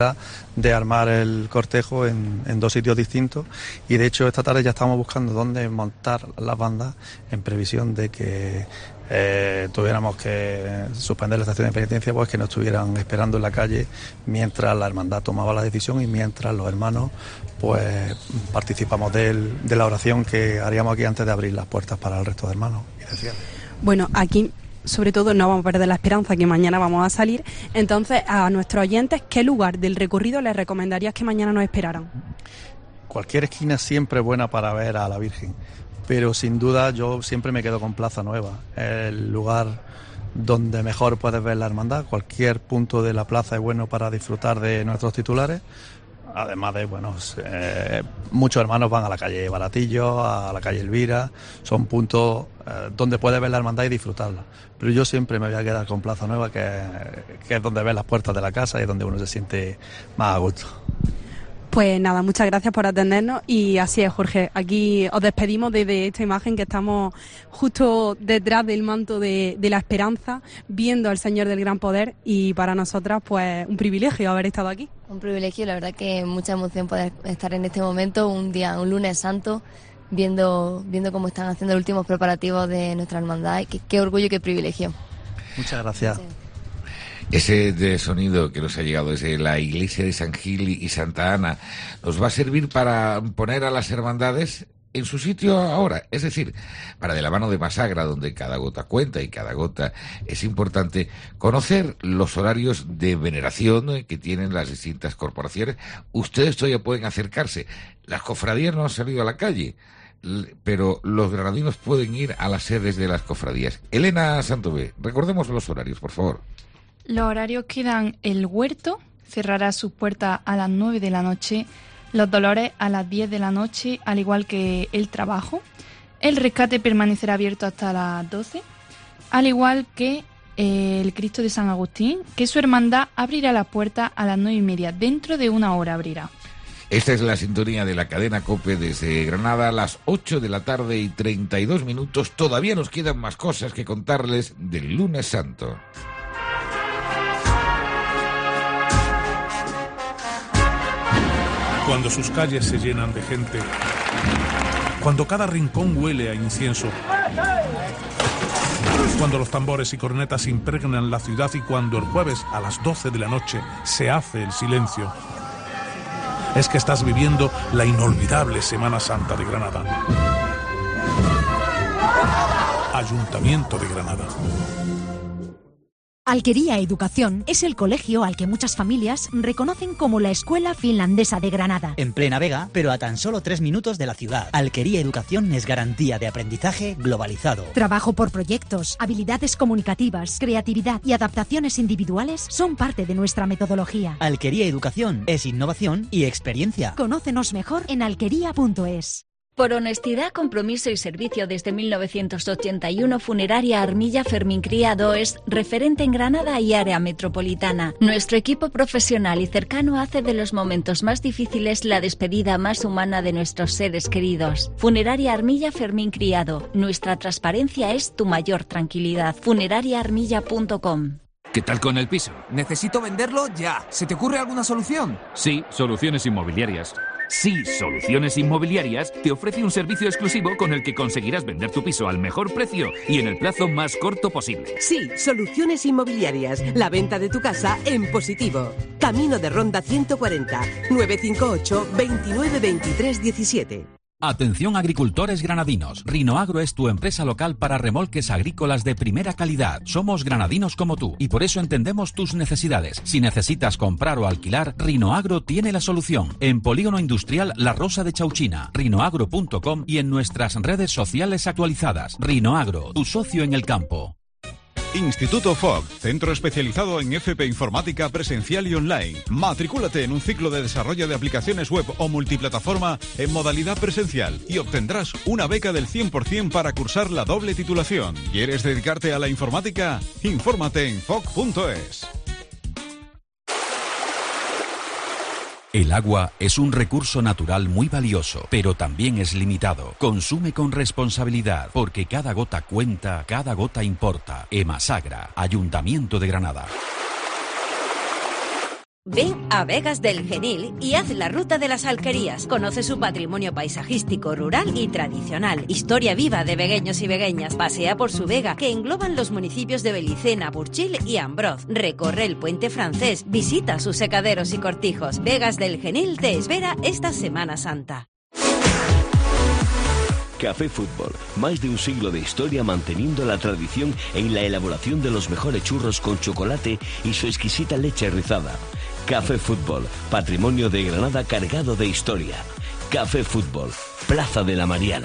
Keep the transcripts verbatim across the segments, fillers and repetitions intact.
de armar el cortejo en, en dos sitios distintos, y de hecho esta tarde ya estamos buscando dónde montar las bandas en previsión de que eh, tuviéramos que suspender la estación de penitencia, pues que no estuvieran esperando en la calle mientras la hermandad tomaba la decisión y mientras los hermanos pues participamos del, de la oración que haríamos aquí antes de abrir las puertas para el resto de hermanos y de fieles. Bueno, aquí sobre todo no vamos a perder la esperanza que mañana vamos a salir. Entonces, a nuestros oyentes, ¿qué lugar del recorrido les recomendarías que mañana nos esperaran? Cualquier esquina siempre es buena para ver a la Virgen, pero sin duda yo siempre me quedo con Plaza Nueva, el lugar donde mejor puedes ver la hermandad. Cualquier punto de la plaza es bueno para disfrutar de nuestros titulares. Además de, bueno, eh, muchos hermanos van a la calle Baratillo, a la calle Elvira, son puntos eh, donde puedes ver la hermandad y disfrutarla. Pero yo siempre me voy a quedar con Plaza Nueva, que, que es donde ves las puertas de la casa y es donde uno se siente más a gusto. Pues nada, muchas gracias por atendernos y así es, Jorge, aquí os despedimos desde esta imagen que estamos justo detrás del manto de, de la esperanza, viendo al Señor del Gran Poder, y para nosotras pues un privilegio haber estado aquí. Un privilegio, la verdad que mucha emoción poder estar en este momento, un día, un lunes santo, viendo, viendo cómo están haciendo los últimos preparativos de nuestra hermandad, y qué, qué orgullo y qué privilegio. Muchas gracias. Sí. Ese de sonido que nos ha llegado desde la iglesia de San Gil y Santa Ana nos va a servir para poner a las hermandades en su sitio ahora, es decir, para de la mano de Masagra, donde cada gota cuenta y cada gota es importante, conocer los horarios de veneración que tienen las distintas corporaciones. Ustedes todavía pueden acercarse. Las cofradías no han salido a la calle, pero los granadinos pueden ir a las sedes de las cofradías. Elena Santové, recordemos los horarios, por favor. Los horarios quedan: el Huerto cerrará sus puertas a las nueve de la noche, Los Dolores a las diez de la noche, al igual que el Trabajo. El Rescate permanecerá abierto hasta las doce, al igual que eh, el Cristo de San Agustín, que su hermandad abrirá las puertas a las nueve y media, dentro de una hora abrirá. Esta es la sintonía de la cadena COPE desde Granada a las ocho de la tarde y treinta y dos minutos. Todavía nos quedan más cosas que contarles del Lunes Santo. Cuando sus calles se llenan de gente, cuando cada rincón huele a incienso, cuando los tambores y cornetas impregnan la ciudad y cuando el jueves a las doce de la noche se hace el silencio, es que estás viviendo la inolvidable Semana Santa de Granada. Ayuntamiento de Granada. Alquería Educación es el colegio al que muchas familias reconocen como la Escuela Finlandesa de Granada. En plena Vega, pero a tan solo tres minutos de la ciudad. Alquería Educación es garantía de aprendizaje globalizado. Trabajo por proyectos, habilidades comunicativas, creatividad y adaptaciones individuales son parte de nuestra metodología. Alquería Educación es innovación y experiencia. Conócenos mejor en alquería punto es. Por honestidad, compromiso y servicio desde mil novecientos ochenta y uno, Funeraria Armilla Fermín Criado es referente en Granada y área metropolitana. Nuestro equipo profesional y cercano hace de los momentos más difíciles la despedida más humana de nuestros seres queridos. Funeraria Armilla Fermín Criado. Nuestra transparencia es tu mayor tranquilidad. funeraria armilla punto com. ¿Qué tal con el piso? Necesito venderlo ya. ¿Se te ocurre alguna solución? Sí, Soluciones Inmobiliarias. Sí, Soluciones Inmobiliarias te ofrece un servicio exclusivo con el que conseguirás vender tu piso al mejor precio y en el plazo más corto posible. Sí, Soluciones Inmobiliarias. La venta de tu casa en positivo. Camino de Ronda ciento cuarenta, nueve cinco ocho, veintinueve veintitrés diecisiete. Atención agricultores granadinos, Rinoagro es tu empresa local para remolques agrícolas de primera calidad. Somos granadinos como tú y por eso entendemos tus necesidades. Si necesitas comprar o alquilar, Rinoagro tiene la solución. En Polígono Industrial La Rosa de Chauchina, rinoagro punto com y en nuestras redes sociales actualizadas. Rinoagro, tu socio en el campo. Instituto F O G, centro especializado en F P Informática presencial y online. Matricúlate en un ciclo de desarrollo de aplicaciones web o multiplataforma en modalidad presencial y obtendrás una beca del cien por ciento para cursar la doble titulación. ¿Quieres dedicarte a la informática? Infórmate en F O G punto es. El agua es un recurso natural muy valioso, pero también es limitado. Consume con responsabilidad, porque cada gota cuenta, cada gota importa. Emasagra, Ayuntamiento de Granada. Ven a Vegas del Genil y haz la ruta de las alquerías. Conoce su patrimonio paisajístico, rural y tradicional. Historia viva de vegueños y vegueñas. Pasea por su vega, que engloban los municipios de Belicena, Burchil y Ambroz. Recorre el puente francés. Visita sus secaderos y cortijos. Vegas del Genil te espera esta Semana Santa. Café Fútbol, más de un siglo de historia manteniendo la tradición en la elaboración de los mejores churros con chocolate y su exquisita leche rizada. Café Fútbol, patrimonio de Granada cargado de historia. Café Fútbol, Plaza de la Mariana.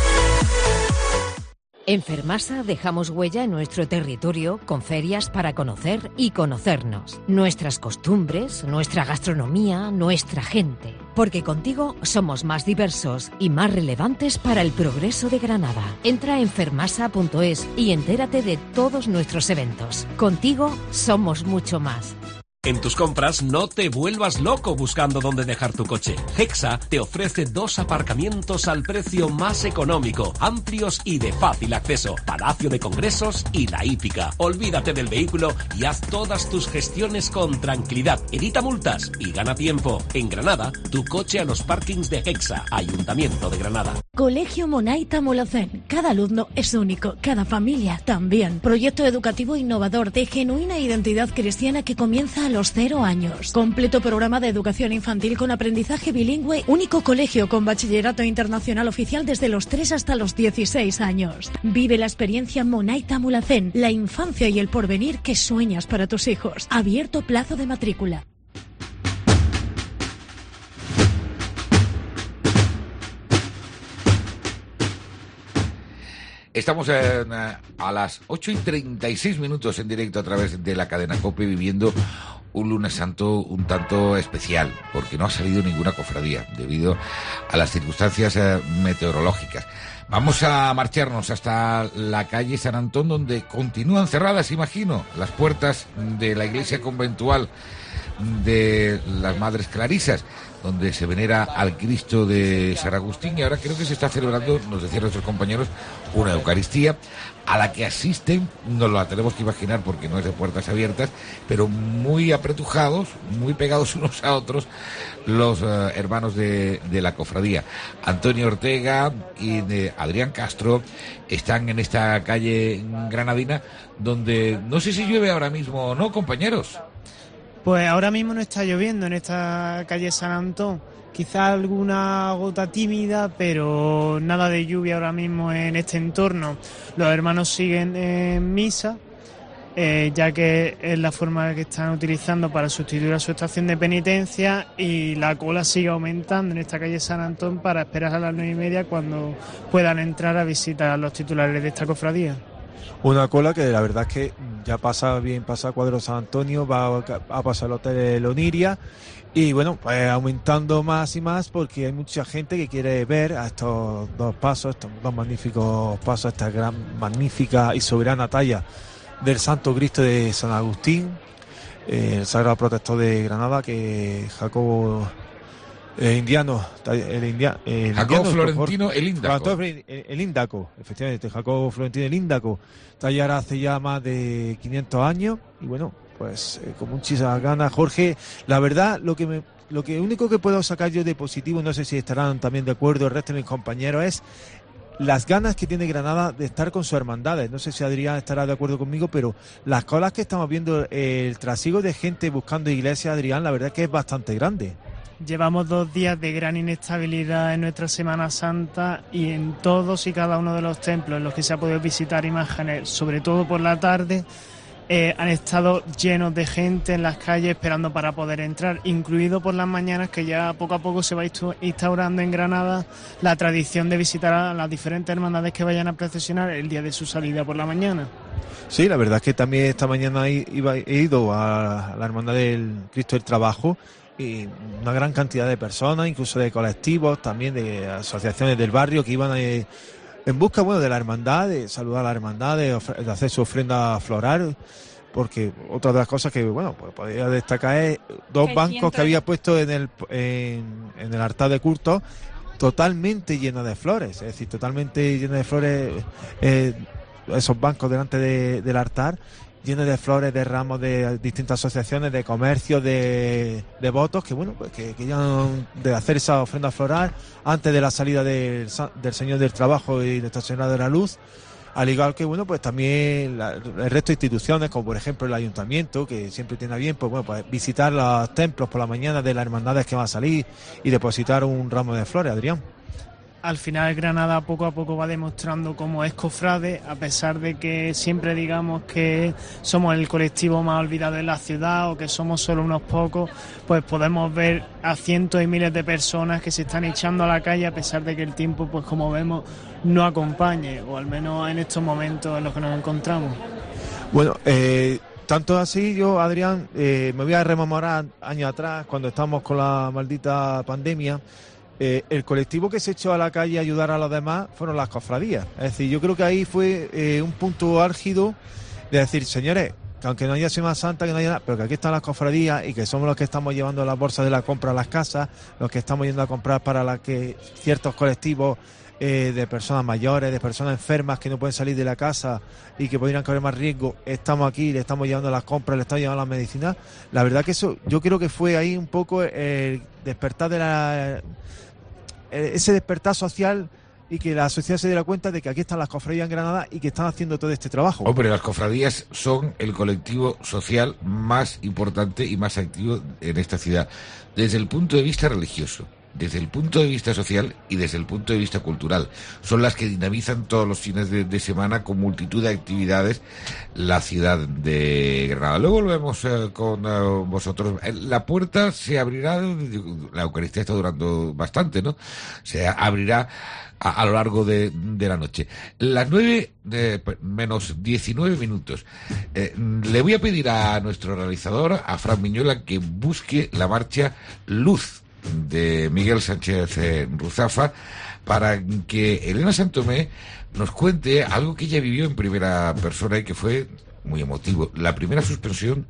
En Fermasa dejamos huella en nuestro territorio con ferias para conocer y conocernos. Nuestras costumbres, nuestra gastronomía, nuestra gente. Porque contigo somos más diversos y más relevantes para el progreso de Granada. Entra en fermasa punto es y entérate de todos nuestros eventos. Contigo somos mucho más. En tus compras no te vuelvas loco buscando dónde dejar tu coche. Hexa te ofrece dos aparcamientos al precio más económico, amplios y de fácil acceso. Palacio de Congresos y La Hípica. Olvídate del vehículo y haz todas tus gestiones con tranquilidad. Evita multas y gana tiempo. En Granada, tu coche a los parkings de Hexa, Ayuntamiento de Granada. Colegio Monaita Molocén. Cada alumno es único, cada familia también. Proyecto educativo innovador de genuina identidad cristiana que comienza a los cero años. Completo programa de educación infantil con aprendizaje bilingüe. Único colegio con bachillerato internacional oficial desde los tres hasta los dieciséis años. Vive la experiencia Monaita Molocén, la infancia y el porvenir que sueñas para tus hijos. Abierto plazo de matrícula. Estamos en, a las ocho y treinta y seis minutos en directo a través de la cadena COPE, viviendo un lunes santo un tanto especial, porque no ha salido ninguna cofradía debido a las circunstancias eh, meteorológicas. Vamos a marcharnos hasta la calle San Antón, donde continúan cerradas, imagino, las puertas de la iglesia conventual de las Madres Clarisas, donde se venera al Cristo de San Agustín, y ahora creo que se está celebrando, nos decían nuestros compañeros, una Eucaristía a la que asisten, nos la tenemos que imaginar porque no es de puertas abiertas, pero muy apretujados, muy pegados unos a otros, los uh, hermanos de, de la cofradía. Antonio Ortega y de Adrián Castro están en esta calle granadina, donde no sé si llueve ahora mismo o no, compañeros. Pues ahora mismo no está lloviendo en esta calle San Antón, quizá alguna gota tímida, pero nada de lluvia ahora mismo en este entorno. Los hermanos siguen en misa, eh, ya que es la forma que están utilizando para sustituir a su estación de penitencia, y la cola sigue aumentando en esta calle San Antón para esperar a las nueve y media cuando puedan entrar a visitar a los titulares de esta cofradía. Una cola que la verdad es que ya pasa bien, pasa Cuadro San Antonio, va a pasar el Hotel Loniria, y bueno, pues aumentando más y más porque hay mucha gente que quiere ver a estos dos pasos, estos dos magníficos pasos, esta gran, magnífica y soberana talla del Santo Cristo de San Agustín, eh, el Sagrado Protector de Granada, que Jacobo el indiano, el, india, el Jacobo indiano, Florentino por, el Índaco. El, el Índaco, efectivamente, Jacobo Florentino el Índaco, tallara hace ya más de quinientos años, y bueno, pues eh, con muchísimas ganas. Jorge, la verdad, lo que me, lo que único que puedo sacar yo de positivo, no sé si estarán también de acuerdo el resto de mis compañeros, es las ganas que tiene Granada de estar con sus hermandades. No sé si Adrián estará de acuerdo conmigo, pero las colas que estamos viendo, el trasiego de gente buscando iglesias, Adrián, la verdad es que es bastante grande. Llevamos dos días de gran inestabilidad en nuestra Semana Santa, y en todos y cada uno de los templos en los que se ha podido visitar imágenes, sobre todo por la tarde, eh, han estado llenos de gente en las calles esperando para poder entrar, incluido por las mañanas, que ya poco a poco se va instaurando en Granada la tradición de visitar a las diferentes hermandades que vayan a procesionar el día de su salida por la mañana. Sí, la verdad es que también esta mañana he, iba, he ido a la Hermandad del Cristo del Trabajo, y una gran cantidad de personas, incluso de colectivos, también de asociaciones del barrio, que iban a, en busca, bueno, de la hermandad, de saludar a la hermandad, de, de hacer su ofrenda floral, porque otra de las cosas que, bueno, pues podría destacar es dos bancos que había puesto en el en, en el altar de culto, totalmente llenos de flores, es decir, totalmente llenos de flores, eh, esos bancos delante de, del altar. lleno de flores, de ramos de distintas asociaciones, de comercios, de, de votos, que bueno, pues que querían de hacer esa ofrenda floral antes de la salida del, del Señor del Trabajo y de Nuestra Señora de la Luz. Al igual que, bueno, pues también la, el resto de instituciones, como por ejemplo el Ayuntamiento, que siempre tiene a bien, pues bueno, pues visitar los templos por la mañana de las hermandades que van a salir y depositar un ramo de flores, Adrián. Al final Granada poco a poco va demostrando cómo es cofrade, a pesar de que siempre digamos que somos el colectivo más olvidado de la ciudad o que somos solo unos pocos, pues podemos ver a cientos y miles de personas que se están echando a la calle a pesar de que el tiempo, pues como vemos, no acompañe, o al menos en estos momentos en los que nos encontramos. Bueno, eh... tanto así, yo, Adrián, eh, me voy a rememorar años atrás, cuando estábamos con la maldita pandemia. Eh, el colectivo que se echó a la calle a ayudar a los demás fueron las cofradías. Es decir, yo creo que ahí fue eh, un punto álgido de decir, señores, que aunque no haya Semana Santa, que no haya nada, pero que aquí están las cofradías y que somos los que estamos llevando las bolsas de la compra a las casas, los que estamos yendo a comprar para la que ciertos colectivos eh, de personas mayores, de personas enfermas que no pueden salir de la casa y que podrían correr más riesgo, estamos aquí, le estamos llevando las compras, le estamos llevando las medicinas. La verdad que eso, yo creo que fue ahí un poco el despertar de la... ese despertar social y que la sociedad se diera cuenta de que aquí están las cofradías en Granada y que están haciendo todo este trabajo. Hombre, las cofradías son el colectivo social más importante y más activo en esta ciudad, desde el punto de vista religioso, desde el punto de vista social y desde el punto de vista cultural. Son las que dinamizan todos los fines de, de semana con multitud de actividades la ciudad de Granada. Luego volvemos eh, con eh, vosotros. La puerta se abrirá, la Eucaristía está durando bastante, ¿no? Se abrirá a, a lo largo de, de la noche. Las nueve eh, menos diecinueve minutos. Eh, le voy a pedir a nuestro realizador, a Fran Miñola, que busque la marcha Luz de Miguel Sánchez eh, Ruzafa, para que Elena Santomé nos cuente algo que ella vivió en primera persona y que fue muy emotivo. La primera suspensión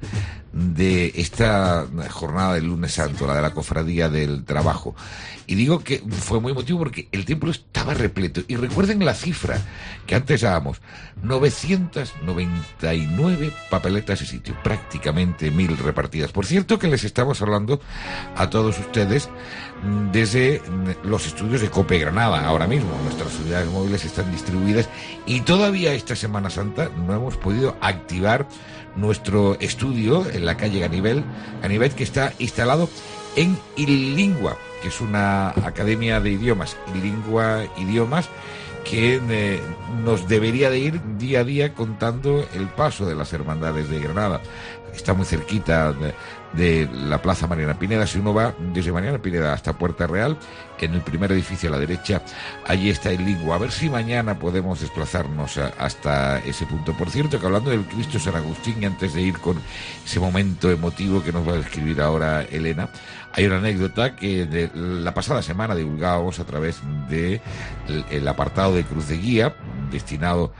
de esta jornada del lunes santo, la de la Cofradía del Trabajo. Y digo que fue muy emotivo porque el templo estaba repleto. Y recuerden la cifra que antes dábamos, novecientas noventa y nueve papeletas de sitio, prácticamente mil repartidas. Por cierto que les estamos hablando a todos ustedes desde los estudios de COPE Granada. Ahora mismo nuestras unidades móviles están distribuidas y todavía esta Semana Santa no hemos podido activar nuestro estudio en la calle Ganivet, Ganivet, que está instalado en Ilingua, que es una academia de idiomas, Ilingua Idiomas, que eh, nos debería de ir día a día contando el paso de las hermandades de Granada. Está muy cerquita de, de la Plaza Mariana Pineda. Si uno va desde Mariana Pineda hasta Puerta Real, en el primer edificio a la derecha, allí está el Lingua. A ver si mañana podemos desplazarnos a, hasta ese punto. Por cierto, que hablando del Cristo San Agustín, y antes de ir con ese momento emotivo que nos va a describir ahora Elena, hay una anécdota que de la pasada semana divulgábamos a través de el, el apartado de Cruz de Guía, destinado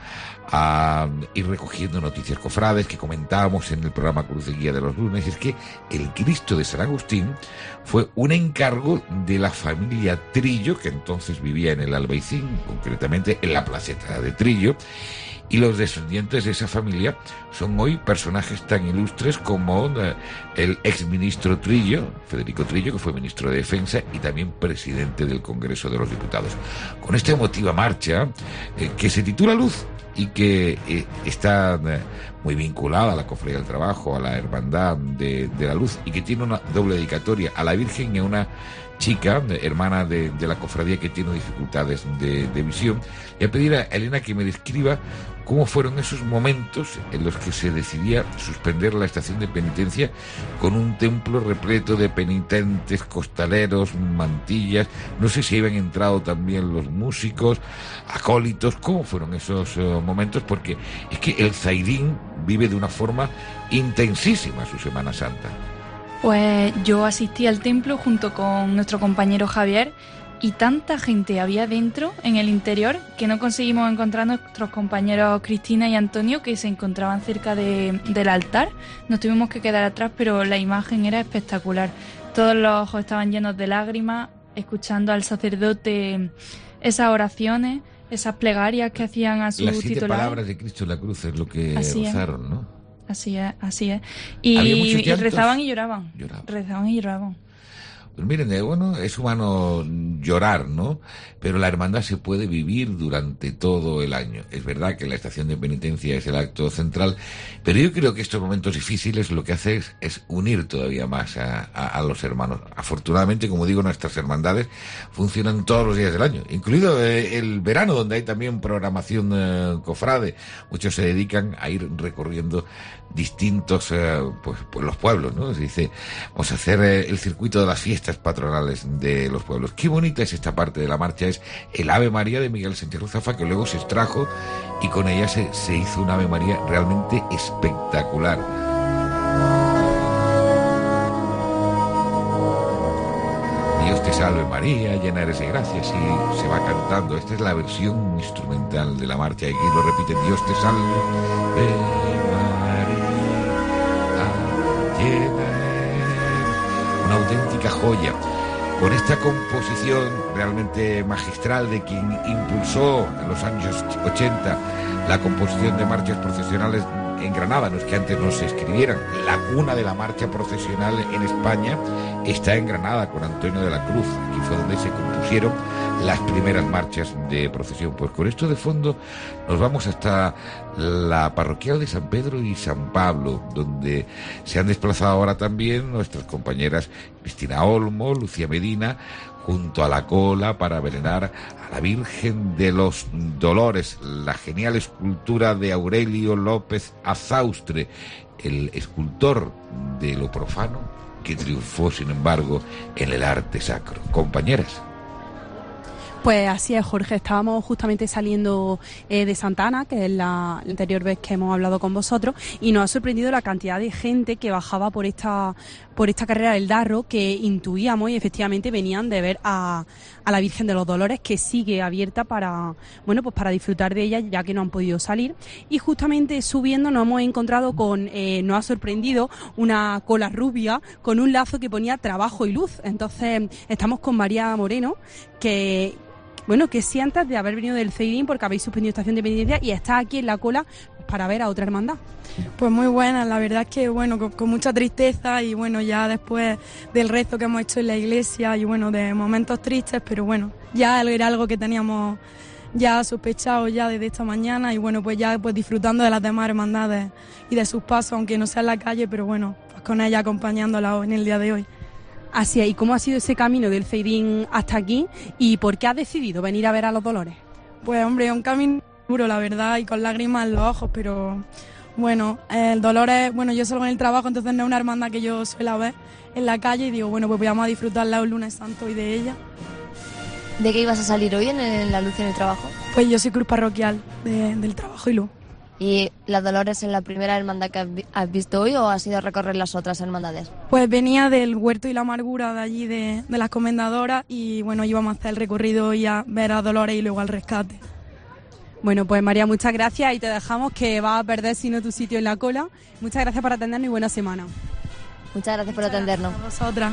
a ir recogiendo noticias cofrades que comentábamos en el programa Cruz de Guía de los lunes. Y es que el Cristo de San Agustín fue un encargo de la familia Trillo, que entonces vivía en el Albaicín, concretamente en la placeta de Trillo, y los descendientes de esa familia son hoy personajes tan ilustres como eh, el exministro Trillo, Federico Trillo, que fue ministro de Defensa y también presidente del Congreso de los Diputados. Con esta emotiva marcha eh, que se titula Luz y que eh, está eh, muy vinculada a la Cofradía del Trabajo, a la Hermandad de, de la Luz, y que tiene una doble dedicatoria a la Virgen y a una chica, hermana de, de la cofradía, que tiene dificultades de, de visión. Y a pedir a Elena que me describa cómo fueron esos momentos en los que se decidía suspender la estación de penitencia con un templo repleto de penitentes, costaleros, mantillas. No sé si habían entrado también los músicos, acólitos. ¿Cómo fueron esos uh, momentos? Porque es que el Zairín vive de una forma intensísima su Semana Santa. Pues yo asistí al templo junto con nuestro compañero Javier y tanta gente había dentro, en el interior, que no conseguimos encontrar a nuestros compañeros Cristina y Antonio, que se encontraban cerca de, del altar. Nos tuvimos que quedar atrás, pero la imagen era espectacular. Todos los ojos estaban llenos de lágrimas, escuchando al sacerdote esas oraciones, esas plegarias que hacían a su titular. Las siete palabras de Cristo en la cruz es lo que Así usaron, es. ¿no? Así es, así es. Y, y rezaban y lloraban. Lloraban. Rezaban y lloraban. Pues miren, eh, bueno, es humano llorar, ¿no? Pero la hermandad se puede vivir durante todo el año. Es verdad que la estación de penitencia es el acto central, pero yo creo que estos momentos difíciles lo que hace es, es unir todavía más a, a, a los hermanos. Afortunadamente, como digo, nuestras hermandades funcionan todos los días del año, incluido eh, el verano, donde hay también programación eh, cofrade. Muchos se dedican a ir recorriendo distintos eh, pues, pues los pueblos, ¿no? Se dice, vamos a hacer eh, el circuito de las fiestas patronales de los pueblos. Qué bonita es esta parte de la marcha, es el Ave María de Miguel Sánchez Ruzafa, que luego se extrajo y con ella se, se hizo un Ave María realmente espectacular. Dios te salve María, llena eres de gracia, y se va cantando. Esta es la versión instrumental de la marcha, y aquí lo repiten: Dios te salve María, llena eres. Una auténtica joya. Con esta composición realmente magistral de quien impulsó en los años ochenta la composición de marchas procesionales en Granada, no es que antes no se escribieran. La cuna de la marcha procesional en España está en Granada, con Antonio de la Cruz. Aquí fue donde se compusieron las primeras marchas de procesión. Pues con esto de fondo nos vamos hasta la parroquial de San Pedro y San Pablo, donde se han desplazado ahora también nuestras compañeras Cristina Olmo, Lucía Medina, junto a la cola para venerar a la Virgen de los Dolores, la genial escultura de Aurelio López Azaustre, el escultor de lo profano que triunfó, sin embargo, en el arte sacro. Compañeras. Pues así es, Jorge. Estábamos justamente saliendo eh, de Santa Ana, que es la anterior vez que hemos hablado con vosotros, y nos ha sorprendido la cantidad de gente que bajaba por esta por esta carrera del Darro, que intuíamos y efectivamente venían de ver a, a la Virgen de los Dolores, que sigue abierta para bueno pues para disfrutar de ella, ya que no han podido salir. Y justamente subiendo nos hemos encontrado con, eh, nos ha sorprendido una cola rubia con un lazo que ponía trabajo y luz. Entonces estamos con María Moreno, que bueno, ¿qué sientas de haber venido del Ceidín, porque habéis suspendido estación de penitencia y está aquí en la cola para ver a otra hermandad? Pues muy buena, la verdad es que bueno, con, con mucha tristeza, y bueno, ya después del rezo que hemos hecho en la iglesia y bueno, de momentos tristes, pero bueno, ya era algo que teníamos ya sospechado ya desde esta mañana, y bueno, pues ya pues disfrutando de las demás hermandades y de sus pasos, aunque no sea en la calle, pero bueno, pues con ella acompañándola en el día de hoy. Así es. ¿Y cómo ha sido ese camino del Ceidín hasta aquí, y por qué has decidido venir a ver a los Dolores? Pues hombre, un camino duro, la verdad, y con lágrimas en los ojos, pero bueno, el Dolores, bueno, yo salgo en el trabajo, entonces no es una hermandad que yo suela ver en la calle, y digo, bueno, pues vamos a disfrutarla un lunes santo y de ella. ¿De qué ibas a salir hoy en, en la luz en el trabajo? Pues yo soy cruz parroquial de, del trabajo y luz. ¿Y las Dolores es la primera hermandad que has visto hoy, o has ido a recorrer las otras hermandades? Pues venía del Huerto y la Amargura de allí, de, de las Comendadoras, y bueno, íbamos a hacer el recorrido y a ver a Dolores y luego al rescate. Bueno, pues María, muchas gracias, y te dejamos, que vas a perder si no tu sitio en la cola. Muchas gracias por atendernos y buena semana. Muchas gracias por atendernos. Gracias a vosotras.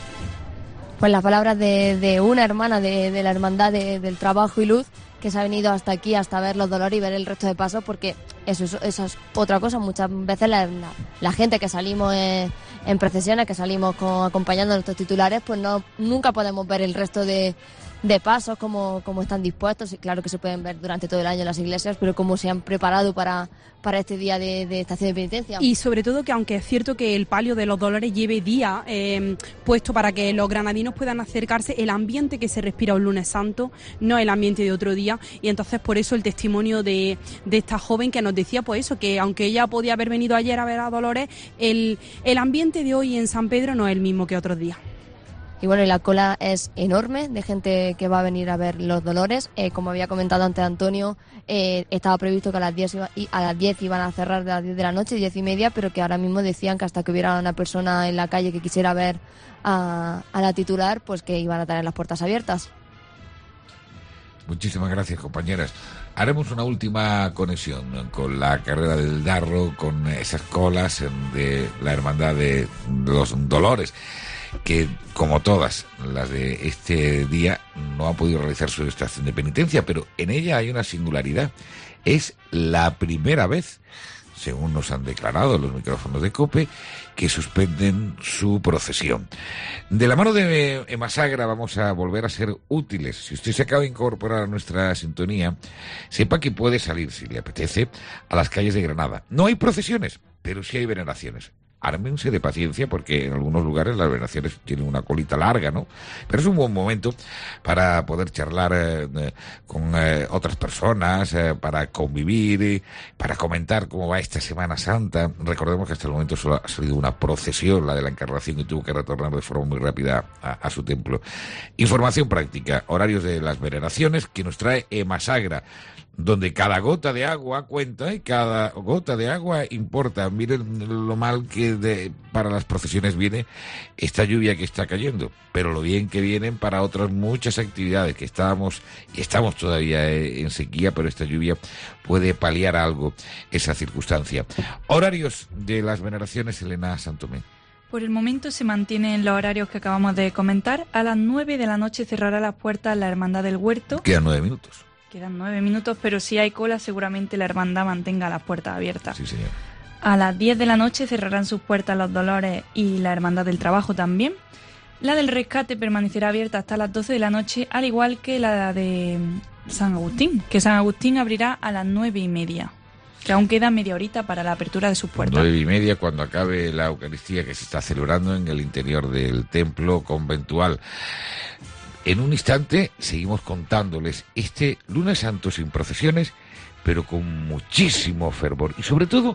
Pues las palabras de, de una hermana de, de la hermandad de, del Trabajo y Luz, que se ha venido hasta aquí, hasta ver los Dolores y ver el resto de pasos, porque eso, eso, eso es otra cosa. Muchas veces la, la, la gente que salimos en, en procesiones, que salimos con, acompañando a nuestros titulares, pues no nunca podemos ver el resto de, de pasos, como, como están dispuestos. Y claro que se pueden ver durante todo el año en las iglesias, pero cómo se han preparado para, para este día de, de estación de penitencia. Y sobre todo que, aunque es cierto que el palio de los Dolores lleve día eh, puesto para que los granadinos puedan acercarse, el ambiente que se respira un lunes santo no es el ambiente de otro día, y entonces por eso el testimonio de, de esta joven que nos decía pues eso, que aunque ella podía haber venido ayer a ver a Dolores, el, el ambiente de hoy en San Pedro no es el mismo que otros días. Y bueno, y la cola es enorme de gente que va a venir a ver los Dolores. Eh, como había comentado antes Antonio, eh, estaba previsto que a las diez iba, y a las diez iban a cerrar, de las diez de la noche, diez y media, pero que ahora mismo decían que hasta que hubiera una persona en la calle que quisiera ver a, a la titular, pues que iban a tener las puertas abiertas. Muchísimas gracias, compañeras. Haremos una última conexión con la carrera del Darro, con esas colas de la Hermandad de los Dolores, que, como todas las de este día, no ha podido realizar su estación de penitencia, pero en ella hay una singularidad. Es la primera vez, según nos han declarado los micrófonos de COPE, que suspenden su procesión. De la mano de Emasagra vamos a volver a ser útiles. Si usted se acaba de incorporar a nuestra sintonía, sepa que puede salir, si le apetece, a las calles de Granada. No hay procesiones, pero sí hay veneraciones. Ármense de paciencia porque en algunos lugares las veneraciones tienen una colita larga, ¿no? Pero es un buen momento para poder charlar eh, con eh, otras personas, eh, para convivir, eh, para comentar cómo va esta Semana Santa. Recordemos que hasta el momento solo ha salido una procesión, la de la Encarnación, y tuvo que retornar de forma muy rápida a, a su templo. Información práctica, horarios de las veneraciones que nos trae Emasagra, donde cada gota de agua cuenta y cada gota de agua importa. Miren lo mal que de, para las procesiones viene esta lluvia que está cayendo, pero lo bien que vienen para otras muchas actividades que estábamos y estamos todavía en sequía, pero esta lluvia puede paliar algo esa circunstancia. Horarios de las veneraciones, Elena Santomé. Por el momento se mantienen los horarios que acabamos de comentar. A las nueve de la noche cerrará las puertas la Hermandad del Huerto. Quedan nueve minutos. Quedan nueve minutos, pero si hay cola seguramente la hermandad mantenga las puertas abiertas. Sí, señor. A las diez de la noche cerrarán sus puertas los Dolores y la Hermandad del Trabajo también. La del Rescate permanecerá abierta hasta las doce de la noche, al igual que la de San Agustín, que San Agustín abrirá a las nueve y media, que aún queda media horita para la apertura de sus puertas. Nueve y media, cuando acabe la Eucaristía que se está celebrando en el interior del templo conventual. En un instante seguimos contándoles este Lunes Santo sin procesiones, pero con muchísimo fervor y sobre todo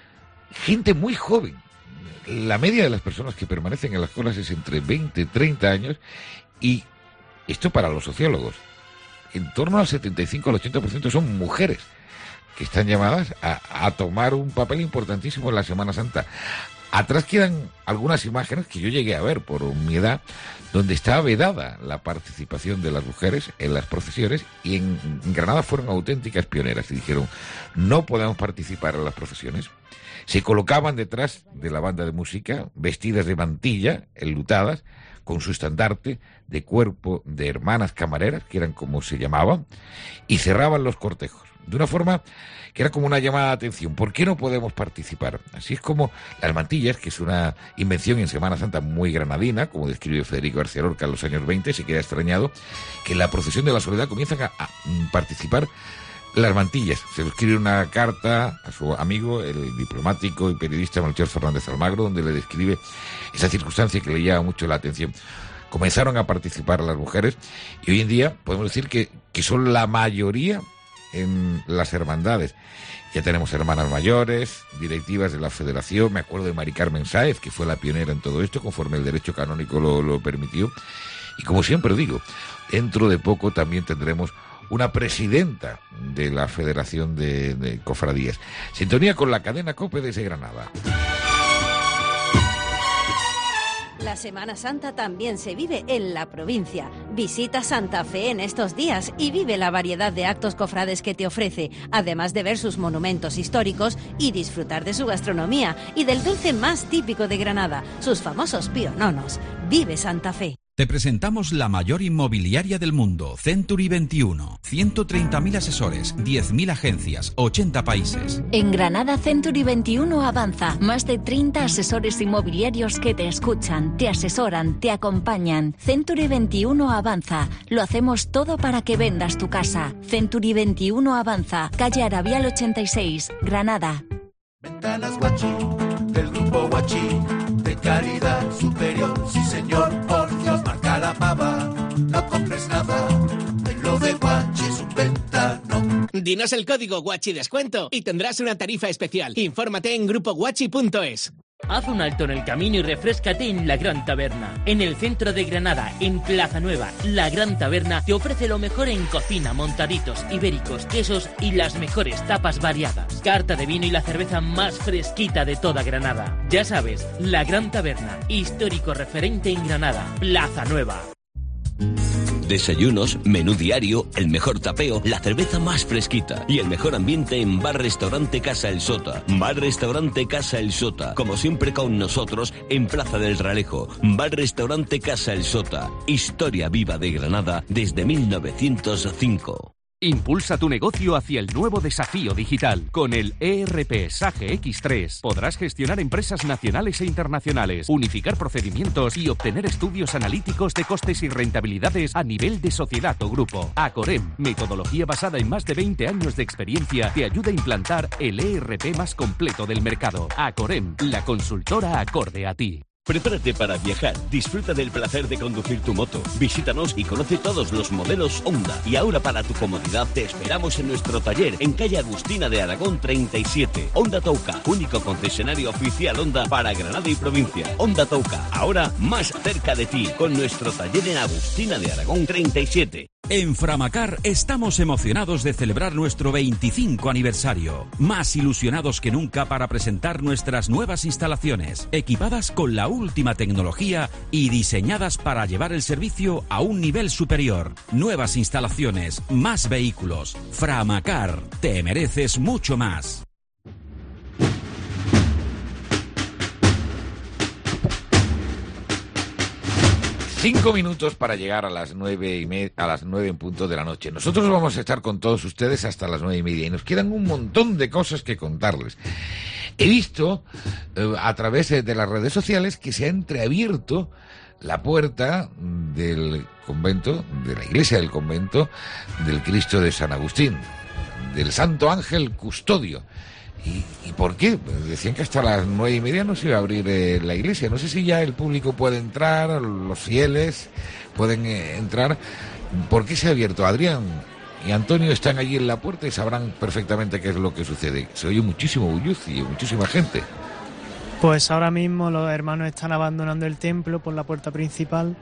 gente muy joven. La media de las personas que permanecen en las colas es entre veinte y treinta años, y esto para los sociólogos, en torno al setenta y cinco al ochenta por ciento son mujeres que están llamadas a, a tomar un papel importantísimo en la Semana Santa. Atrás quedan algunas imágenes que yo llegué a ver por mi edad, donde estaba vedada la participación de las mujeres en las procesiones, y en Granada fueron auténticas pioneras y dijeron: no podemos participar en las procesiones. Se colocaban detrás de la banda de música, vestidas de mantilla, enlutadas, con su estandarte de cuerpo de hermanas camareras, que eran como se llamaban, y cerraban los cortejos, de una forma que era como una llamada de atención. ¿Por qué no podemos participar? Así es como las mantillas, que es una invención en Semana Santa muy granadina, como describe Federico García Lorca en los años veinte, se queda extrañado que en la procesión de la Soledad comienzan a, a participar las mantillas. Se le escribe una carta a su amigo, el diplomático y periodista Melchor Fernández Almagro, donde le describe esa circunstancia que le llama mucho la atención. Comenzaron a participar las mujeres y hoy en día podemos decir que, que son la mayoría en las hermandades. Ya tenemos hermanas mayores, directivas de la Federación. Me acuerdo de Mari Carmen Sáez, que fue la pionera en todo esto, conforme el derecho canónico lo, lo permitió. Y como siempre digo, dentro de poco también tendremos una presidenta de la Federación de, de Cofradías. Sintonía con la cadena COPE desde Granada. La Semana Santa también se vive en la provincia. Visita Santa Fe en estos días y vive la variedad de actos cofrades que te ofrece, además de ver sus monumentos históricos y disfrutar de su gastronomía y del dulce más típico de Granada, sus famosos piononos. Vive Santa Fe. Te presentamos la mayor inmobiliaria del mundo, Century veintiuno. ciento treinta mil asesores, diez mil agencias, ochenta países. En Granada, Century veintiuno avanza. Más de treinta asesores inmobiliarios que te escuchan, te asesoran, te acompañan. Century veintiuno avanza. Lo hacemos todo para que vendas tu casa. Century veintiuno avanza. Calle Arabial ochenta y seis, Granada. Ventanas Guachi, del grupo Guachi, de calidad superior, sí señor, por Dios, marca la pava, no compres nada, en lo de Guachi es un ventano. Dinos el código Guachi Descuento y tendrás una tarifa especial. Infórmate en grupo guachi punto es. Haz un alto en el camino y refréscate en La Gran Taberna. En el centro de Granada, en Plaza Nueva, La Gran Taberna te ofrece lo mejor en cocina, montaditos, ibéricos, quesos y las mejores tapas variadas. Carta de vino y la cerveza más fresquita de toda Granada. Ya sabes, La Gran Taberna, histórico referente en Granada, Plaza Nueva. Desayunos, menú diario, el mejor tapeo, la cerveza más fresquita y el mejor ambiente en Bar Restaurante Casa El Sota. Bar Restaurante Casa El Sota, como siempre con nosotros en Plaza del Realejo. Bar Restaurante Casa El Sota, historia viva de Granada desde mil novecientos cinco. Impulsa tu negocio hacia el nuevo desafío digital. Con el E R P Sage X tres podrás gestionar empresas nacionales e internacionales, unificar procedimientos y obtener estudios analíticos de costes y rentabilidades a nivel de sociedad o grupo. Acorem, metodología basada en más de veinte años de experiencia, te ayuda a implantar el E R P más completo del mercado. Acorem, la consultora acorde a ti. Prepárate para viajar, disfruta del placer de conducir tu moto, visítanos y conoce todos los modelos Honda. Y ahora, para tu comodidad, te esperamos en nuestro taller en calle Agustina de Aragón treinta y siete. Honda Touca, único concesionario oficial Honda para Granada y provincia. Honda Touca, ahora más cerca de ti, con nuestro taller en Agustina de Aragón treinta y siete. En Framacar estamos emocionados de celebrar nuestro veinticinco aniversario. Más ilusionados que nunca para presentar nuestras nuevas instalaciones, equipadas con la última tecnología y diseñadas para llevar el servicio a un nivel superior. Nuevas instalaciones, más vehículos. Framacar, te mereces mucho más. Cinco minutos para llegar a las nueve y me- a las nueve en punto de la noche. Nosotros vamos a estar con todos ustedes hasta las nueve y media y nos quedan un montón de cosas que contarles. He visto eh, a través de las redes sociales que se ha entreabierto la puerta del convento, de la iglesia del convento del Cristo de San Agustín, del Santo Ángel Custodio. ¿Y, y por qué? Pues decían que hasta las nueve y media no se iba a abrir eh, la iglesia. No sé si ya el público puede entrar, los fieles pueden eh, entrar. ¿Por qué se ha abierto? Adrián y Antonio están allí en la puerta y sabrán perfectamente qué es lo que sucede. Se oye muchísimo bullicio, muchísima gente. Pues ahora mismo los hermanos están abandonando el templo por la puerta principal,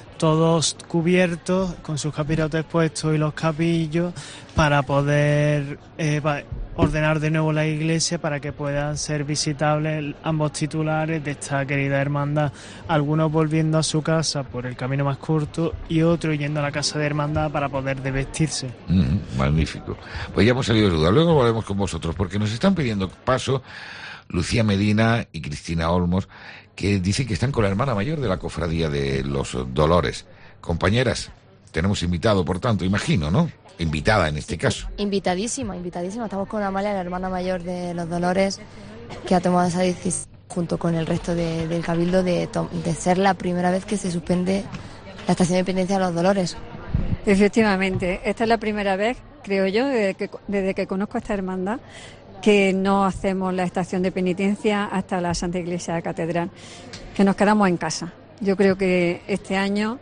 todos cubiertos, con sus capirotes puestos y los capillos, para poder eh, pa- ordenar de nuevo la iglesia para que puedan ser visitables ambos titulares de esta querida hermandad, algunos volviendo a su casa por el camino más corto y otros yendo a la casa de hermandad para poder desvestirse. Mm, magnífico. Pues ya hemos salido de duda. Luego volvemos con vosotros porque nos están pidiendo paso Lucía Medina y Cristina Olmos, que dicen que están con la hermana mayor de la Cofradía de los Dolores. Compañeras, tenemos invitado, por tanto, imagino, ¿no? Invitada en este caso. Invitadísima, invitadísima. Estamos con Amalia, la hermana mayor de los Dolores, que ha tomado esa decisión junto con el resto de- del Cabildo de, to- de ser la primera vez que se suspende la estación de penitencia de los Dolores. Efectivamente, esta es la primera vez, creo yo, desde que, desde que conozco esta hermandad, que no hacemos la estación de penitencia hasta la Santa Iglesia Catedral, que nos quedamos en casa. Yo creo que este año,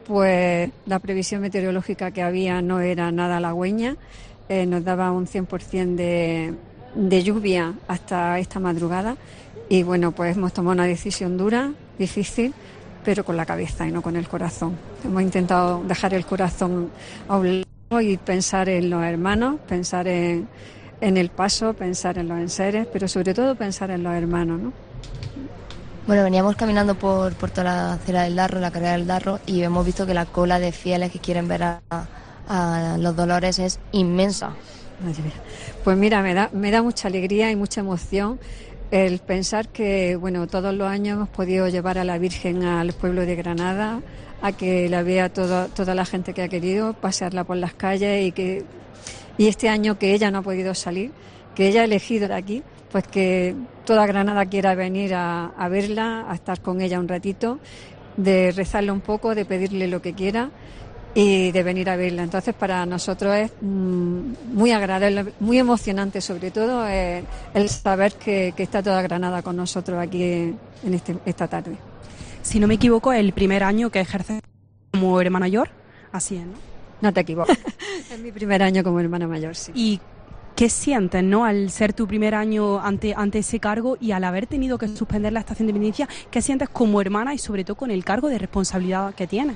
pues la previsión meteorológica que había no era nada halagüeña, eh, nos daba un cien por ciento de, de lluvia hasta esta madrugada y bueno, pues hemos tomado una decisión dura, difícil, pero con la cabeza y no con el corazón. Hemos intentado dejar el corazón a un lado y pensar en los hermanos, pensar en, en el paso, pensar en los enseres, pero sobre todo pensar en los hermanos, ¿no? Bueno, veníamos caminando por, por toda la acera del Darro, la carrera del Darro, y hemos visto que la cola de fieles que quieren ver a, a los Dolores es inmensa. Pues mira, me da, me da mucha alegría y mucha emoción el pensar que, bueno, todos los años hemos podido llevar a la Virgen al pueblo de Granada, a que la vea todo, toda la gente que ha querido, pasearla por las calles y que y este año que ella no ha podido salir, que ella ha elegido de aquí, pues que toda Granada quiera venir a, a verla, a estar con ella un ratito, de rezarle un poco, de pedirle lo que quiera y de venir a verla. Entonces para nosotros es mmm, muy agradable, muy emocionante sobre todo eh, el saber que, que está toda Granada con nosotros aquí en este, esta tarde. Si no me equivoco, es el primer año que ejerce como hermana mayor, así es, ¿no? No te equivocas, es mi primer año como hermana mayor, sí. ¿Y qué sientes, no, al ser tu primer año ante, ante ese cargo y al haber tenido que suspender la estación de penitencia? ¿Qué sientes como hermana y sobre todo con el cargo de responsabilidad que tienes?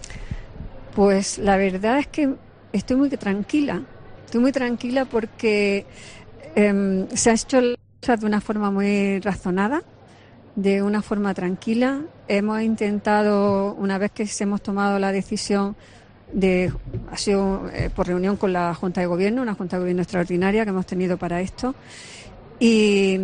Pues la verdad es que estoy muy tranquila, estoy muy tranquila porque eh, se ha hecho las cosas de una forma muy razonada, de una forma tranquila. Hemos intentado, una vez que hemos tomado la decisión, de ha sido eh, por reunión con la Junta de Gobierno, una Junta de Gobierno extraordinaria que hemos tenido para esto, y,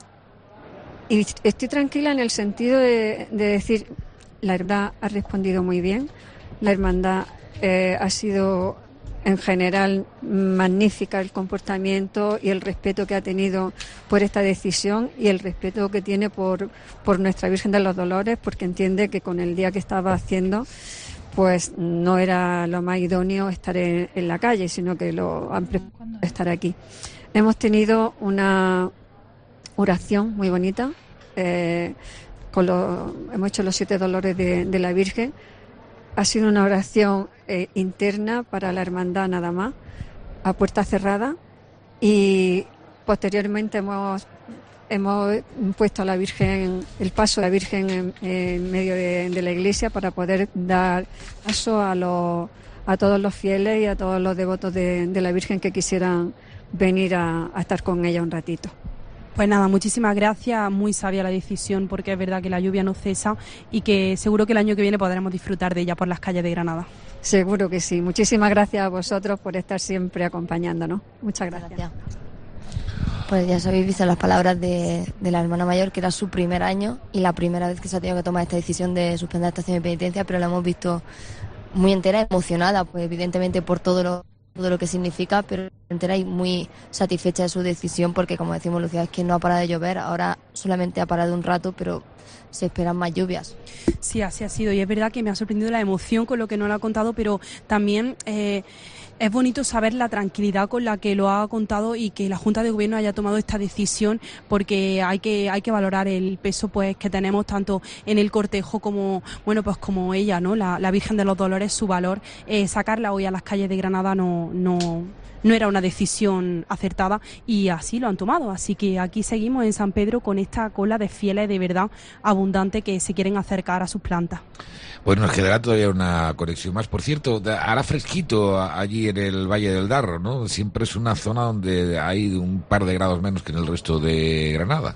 y estoy tranquila en el sentido de, de decir, la hermandad ha respondido muy bien, la hermandad eh, ha sido en general, magnífica el comportamiento y el respeto que ha tenido por esta decisión y el respeto que tiene por, por nuestra Virgen de los Dolores, porque entiende que con el día que estaba haciendo, pues no era lo más idóneo estar en, en la calle, sino que lo han preparado para estar aquí. Hemos tenido una oración muy bonita, eh, con los, hemos hecho los siete dolores de, de la Virgen. Ha sido una oración eh, interna para la hermandad nada más, a puerta cerrada, y posteriormente hemos, hemos puesto a la Virgen, el paso de la Virgen en, en medio de, de la iglesia para poder dar paso a, los, a todos los fieles y a todos los devotos de, de la Virgen que quisieran venir a, a estar con ella un ratito. Pues nada, muchísimas gracias, muy sabia la decisión, porque es verdad que la lluvia no cesa y que seguro que el año que viene podremos disfrutar de ella por las calles de Granada. Seguro que sí. Muchísimas gracias a vosotros por estar siempre acompañándonos. Muchas gracias. gracias. Pues ya sabéis visto las palabras de, de la hermana mayor, que era su primer año y la primera vez que se ha tenido que tomar esta decisión de suspender la estación de penitencia, pero la hemos visto muy entera, emocionada, pues evidentemente por todo lo todo lo que significa, pero entera y muy satisfecha de su decisión, porque como decimos, Lucía, es que no ha parado de llover, ahora solamente ha parado un rato, pero se esperan más lluvias. Sí, así ha sido, y es verdad que me ha sorprendido la emoción con lo que nos lo ha contado, pero también eh, es bonito saber la tranquilidad con la que lo ha contado y que la Junta de Gobierno haya tomado esta decisión, porque hay que hay que valorar el peso pues que tenemos tanto en el cortejo como bueno pues como ella, ¿no? La, la Virgen de los Dolores, su valor. Eh, sacarla hoy a las calles de Granada no no no era una decisión acertada y así lo han tomado. Así que aquí seguimos en San Pedro con esta cola de fieles de verdad abundante que se quieren acercar a sus plantas. Pues nos quedará todavía una conexión más. Por cierto, hará fresquito allí en el Valle del Darro, ¿no? Siempre es una zona donde hay un par de grados menos que en el resto de Granada.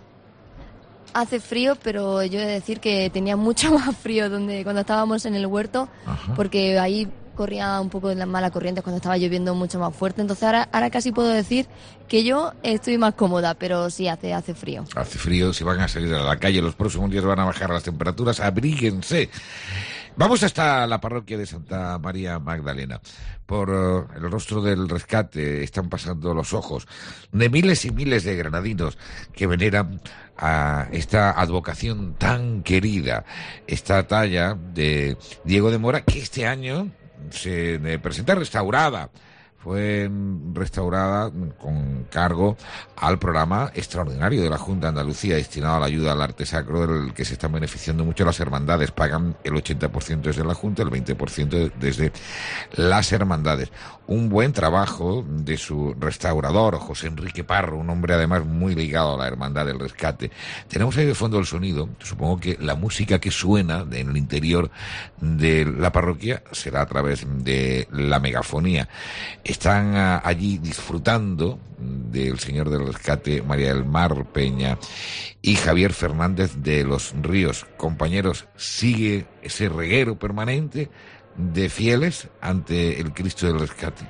Hace frío, pero yo he de decir que tenía mucho más frío donde cuando estábamos en el huerto. Ajá. Porque ahí corría un poco de las malas corrientes cuando estaba lloviendo mucho más fuerte. Entonces ahora, ahora casi puedo decir que yo estoy más cómoda, pero sí hace, hace frío. Hace frío, si van a salir a la calle los próximos días van a bajar las temperaturas, abríguense. Vamos hasta la parroquia de Santa María Magdalena. Por uh, el rostro del rescate están pasando los ojos de miles y miles de granadinos que veneran a esta advocación tan querida, esta talla de Diego de Mora, que este año se presenta restaurada. Fue restaurada con cargo al programa extraordinario de la Junta de Andalucía destinado a la ayuda al arte sacro, del que se están beneficiando mucho las hermandades. Pagan el ochenta por ciento desde la Junta, el veinte por ciento desde las hermandades. Un buen trabajo de su restaurador, José Enrique Parro, un hombre además muy ligado a la Hermandad del Rescate. Tenemos ahí de fondo el sonido. Supongo que la música que suena en el interior de la parroquia será a través de la megafonía. Están uh, allí disfrutando del Señor del Rescate, María del Mar Peña y Javier Fernández de los Ríos. Compañeros, sigue ese reguero permanente de fieles ante el Cristo del Rescate.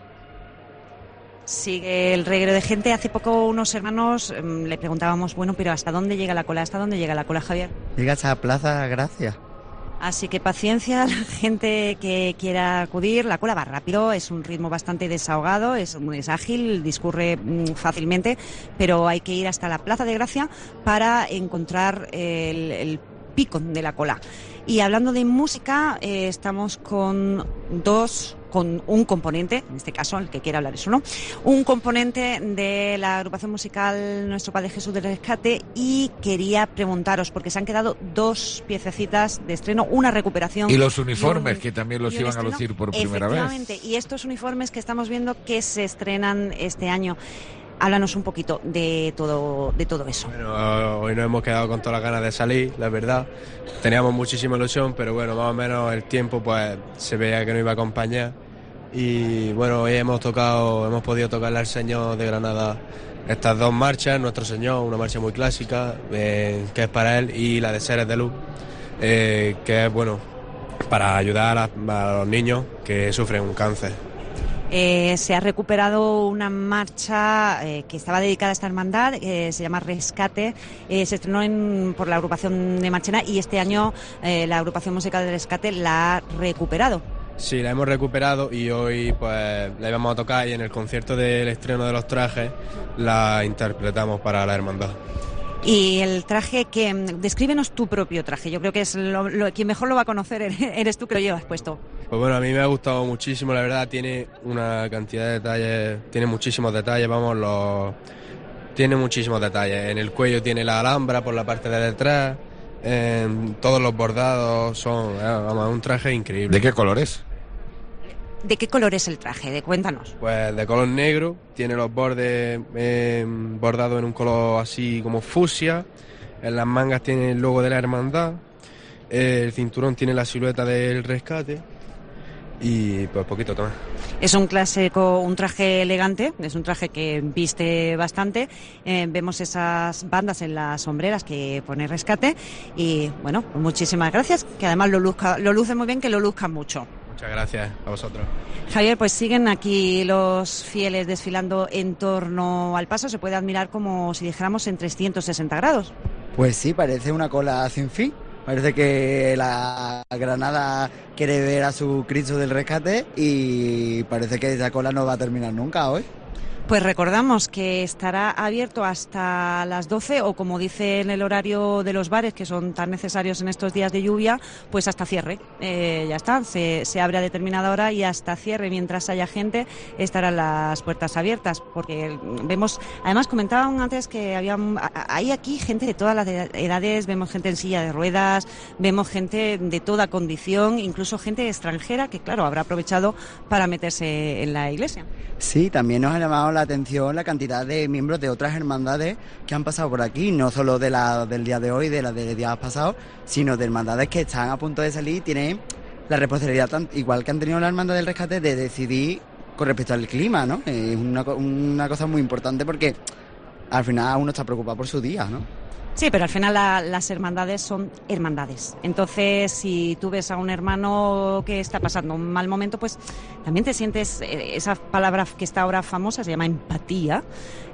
Sigue el reguero de gente. Hace poco unos hermanos eh, le preguntábamos, bueno, pero ¿hasta dónde llega la cola? ¿Hasta dónde llega la cola, Javier? Llega hasta Plaza Gracia. Así que paciencia, la gente que quiera acudir, la cola va rápido, es un ritmo bastante desahogado, es, es ágil, discurre mm, fácilmente, pero hay que ir hasta la Plaza de Gracia para encontrar el, el pico de la cola. Y hablando de música, eh, estamos con dos... con un componente, en este caso, el que quiera hablar eso, ¿no? Un componente de la agrupación musical Nuestro Padre Jesús del Rescate, y quería preguntaros, porque se han quedado dos piececitas de estreno, una recuperación... Y los uniformes, y un, que también los iban estreno, a lucir por primera vez. Efectivamente, y estos uniformes que estamos viendo que se estrenan este año. Háblanos un poquito de todo de todo eso. Bueno, hoy nos hemos quedado con todas las ganas de salir, la verdad. Teníamos muchísima ilusión, pero bueno, más o menos el tiempo pues se veía que no iba a acompañar. Y bueno, hoy hemos tocado, hemos podido tocarle al Señor de Granada estas dos marchas, Nuestro Señor, una marcha muy clásica, eh, que es para él, y la de Seres de Luz, eh, que es bueno para ayudar a, a los niños que sufren un cáncer. Eh, se ha recuperado una marcha eh, que estaba dedicada a esta hermandad, eh, se llama Rescate, eh, se estrenó en, por la agrupación de Marchena, y este año eh, la agrupación musical de Rescate la ha recuperado. Sí, la hemos recuperado y hoy pues la íbamos a tocar y en el concierto del estreno de los trajes la interpretamos para la hermandad. Y el traje que... Descríbenos tu propio traje, yo creo que es lo, lo, quien mejor lo va a conocer eres tú que lo llevas puesto. Pues bueno, a mí me ha gustado muchísimo, la verdad, tiene una cantidad de detalles, tiene muchísimos detalles, vamos, los... tiene muchísimos detalles. En el cuello tiene la alhambra por la parte de detrás, en todos los bordados son, vamos, un traje increíble. ¿De qué color es? ¿De qué color es el traje? De, cuéntanos. Pues de color negro, tiene los bordes eh, bordados en un color así como fucsia, en las mangas tiene el logo de la hermandad, eh, el cinturón tiene la silueta del rescate y pues poquito más. Es un clásico, un traje elegante, es un traje que viste bastante, eh, vemos esas bandas en las sombreras que pone rescate y bueno, muchísimas gracias, que además lo, luzca, lo luce muy bien, que lo luzcan mucho. Muchas gracias a vosotros. Javier, pues siguen aquí los fieles desfilando en torno al paso. Se puede admirar como si dijéramos en trescientos sesenta grados. Pues sí, parece una cola sin fin. Parece que la Granada quiere ver a su Cristo del Rescate y parece que esa cola no va a terminar nunca hoy. Pues recordamos que estará abierto hasta las doce o, como dice en el horario de los bares, que son tan necesarios en estos días de lluvia, pues hasta cierre. Eh, ya está, se, se abre a determinada hora y hasta cierre. Mientras haya gente estarán las puertas abiertas, porque vemos, además comentaban antes que había, hay aquí gente de todas las edades, vemos gente en silla de ruedas, vemos gente de toda condición, incluso gente extranjera que, claro, habrá aprovechado para meterse en la iglesia. Sí, también nos ha llamado la atención la cantidad de miembros de otras hermandades que han pasado por aquí, no solo de la del día de hoy, de la de días pasados, sino de hermandades que están a punto de salir y tienen la responsabilidad, tan, igual que han tenido la hermandad del rescate, de decidir con respecto al clima, ¿no? Es una, una cosa muy importante porque al final uno está preocupado por su día, ¿no? Sí, pero al final la, las hermandades son hermandades. Entonces, si tú ves a un hermano que está pasando un mal momento, pues también te sientes, eh, esa palabra que está ahora famosa, se llama empatía.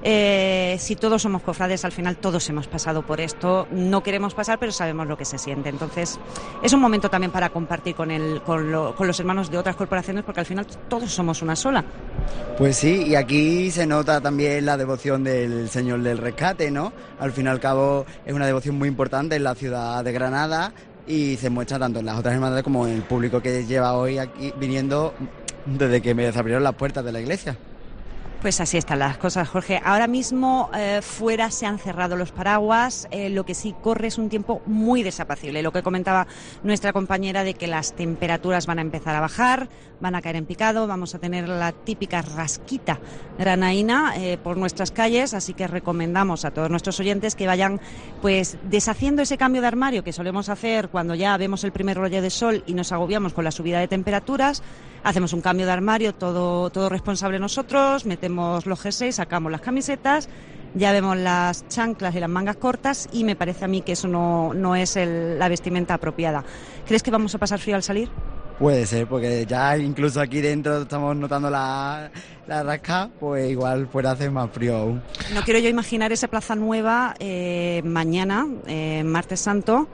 Eh, si todos somos cofrades, al final todos hemos pasado por esto. No queremos pasar, pero sabemos lo que se siente. Entonces, es un momento también para compartir con, el, con, lo, con los hermanos de otras corporaciones, porque al final todos somos una sola. Pues sí, y aquí se nota también la devoción del Señor del Rescate, ¿no? Al fin y al cabo es una devoción muy importante en la ciudad de Granada y se muestra tanto en las otras hermandades como en el público que lleva hoy aquí viniendo desde que me abrieron las puertas de la iglesia. Pues así están las cosas, Jorge. Ahora mismo eh, fuera se han cerrado los paraguas, eh, lo que sí corre es un tiempo muy desapacible. Lo que comentaba nuestra compañera de que las temperaturas van a empezar a bajar, van a caer en picado, vamos a tener la típica rasquita granaína eh, por nuestras calles, así que recomendamos a todos nuestros oyentes que vayan pues deshaciendo ese cambio de armario que solemos hacer cuando ya vemos el primer rayo de sol y nos agobiamos con la subida de temperaturas. Hacemos un cambio de armario, todo, todo responsable nosotros, metemos los jerseys, sacamos las camisetas, ya vemos las chanclas y las mangas cortas y me parece a mí que eso no, no es el, la vestimenta apropiada. ¿Crees que vamos a pasar frío al salir? Puede ser, porque ya incluso aquí dentro estamos notando la, la rasca, pues igual fuera hace más frío aún. No quiero yo imaginar esa Plaza Nueva eh, mañana, eh, martes santo,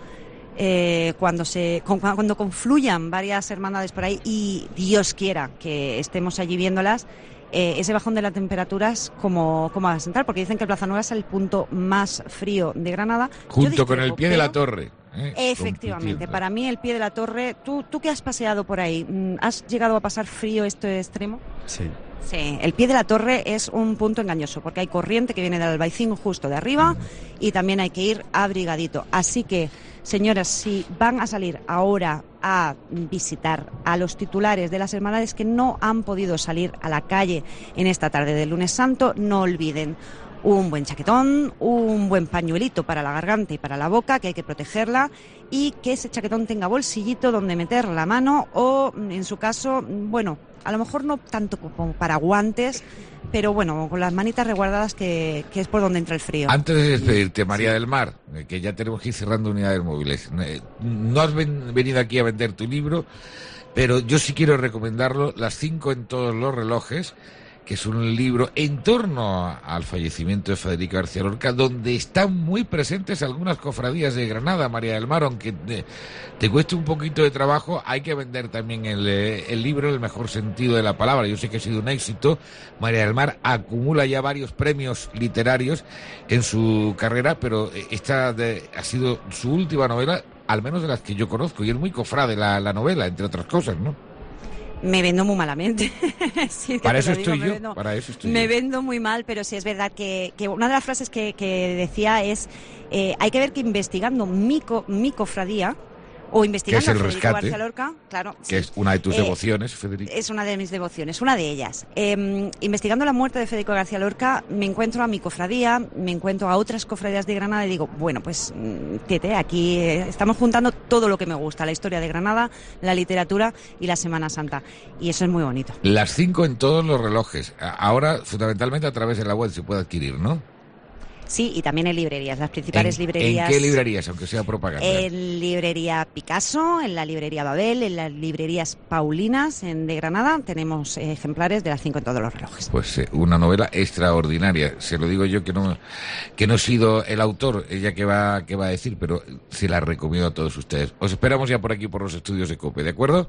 Eh, cuando se cuando confluyan varias hermandades por ahí y Dios quiera que estemos allí viéndolas, eh, ese bajón de las temperaturas como, como va a sentar, porque dicen que Plaza Nueva es el punto más frío de Granada. Junto con el pie de la torre. ¿eh? Efectivamente, para mí el pie de la torre, ¿tú, tú que has paseado por ahí, ¿has llegado a pasar frío este extremo? Sí. Sí, el pie de la torre es un punto engañoso porque hay corriente que viene del Albaicín justo de arriba y también hay que ir abrigadito. Así que, señoras, si van a salir ahora a visitar a los titulares de las hermandades que no han podido salir a la calle en esta tarde del lunes santo, no olviden un buen chaquetón, un buen pañuelito para la garganta y para la boca, que hay que protegerla, y que ese chaquetón tenga bolsillito donde meter la mano o, en su caso, bueno, a lo mejor no tanto como para guantes, pero bueno, con las manitas resguardadas, que, que es por donde entra el frío. Antes de despedirte, María del Mar, que ya tenemos que ir cerrando unidades móviles, no has ven, venido aquí a vender tu libro, pero yo sí quiero recomendarlo, Las cinco en todos los relojes, que es un libro en torno al fallecimiento de Federico García Lorca, donde están muy presentes algunas cofradías de Granada, María del Mar, aunque te, te cueste un poquito de trabajo, hay que vender también el, el libro en el mejor sentido de la palabra. Yo sé que ha sido un éxito. María del Mar acumula ya varios premios literarios en su carrera, pero esta de, ha sido su última novela, al menos de las que yo conozco, y es muy cofrade la, la novela, entre otras cosas, ¿no? Me vendo muy malamente. Sí, para, eso digo, estoy yo, vendo, para eso estoy me yo. Me vendo muy mal, pero sí es verdad que, que una de las frases que, que decía es eh, hay que ver que investigando mi, co, mi cofradía, o investigando a Federico rescate, García Lorca, claro, que sí. es una de tus eh, devociones, Federico. Es una de mis devociones, una de ellas. Eh, investigando la muerte de Federico García Lorca, me encuentro a mi cofradía, me encuentro a otras cofradías de Granada y digo, bueno, pues, tete, aquí eh, estamos juntando todo lo que me gusta, la historia de Granada, la literatura y la Semana Santa. Y eso es muy bonito. Las cinco en todos los relojes. Ahora, fundamentalmente, a través de la web se puede adquirir, ¿no? Sí, y también en librerías, las principales ¿En, librerías. ¿En qué librerías, aunque sea propaganda? En librería Picasso, en la librería Babel, en las librerías Paulinas en de Granada tenemos eh, ejemplares de las cinco en todos los relojes. Pues eh, una novela extraordinaria. Se lo digo yo que no que no he sido el autor, ella que va que va a decir, pero se la recomiendo a todos ustedes. Os esperamos ya por aquí por los estudios de COPE, ¿de acuerdo?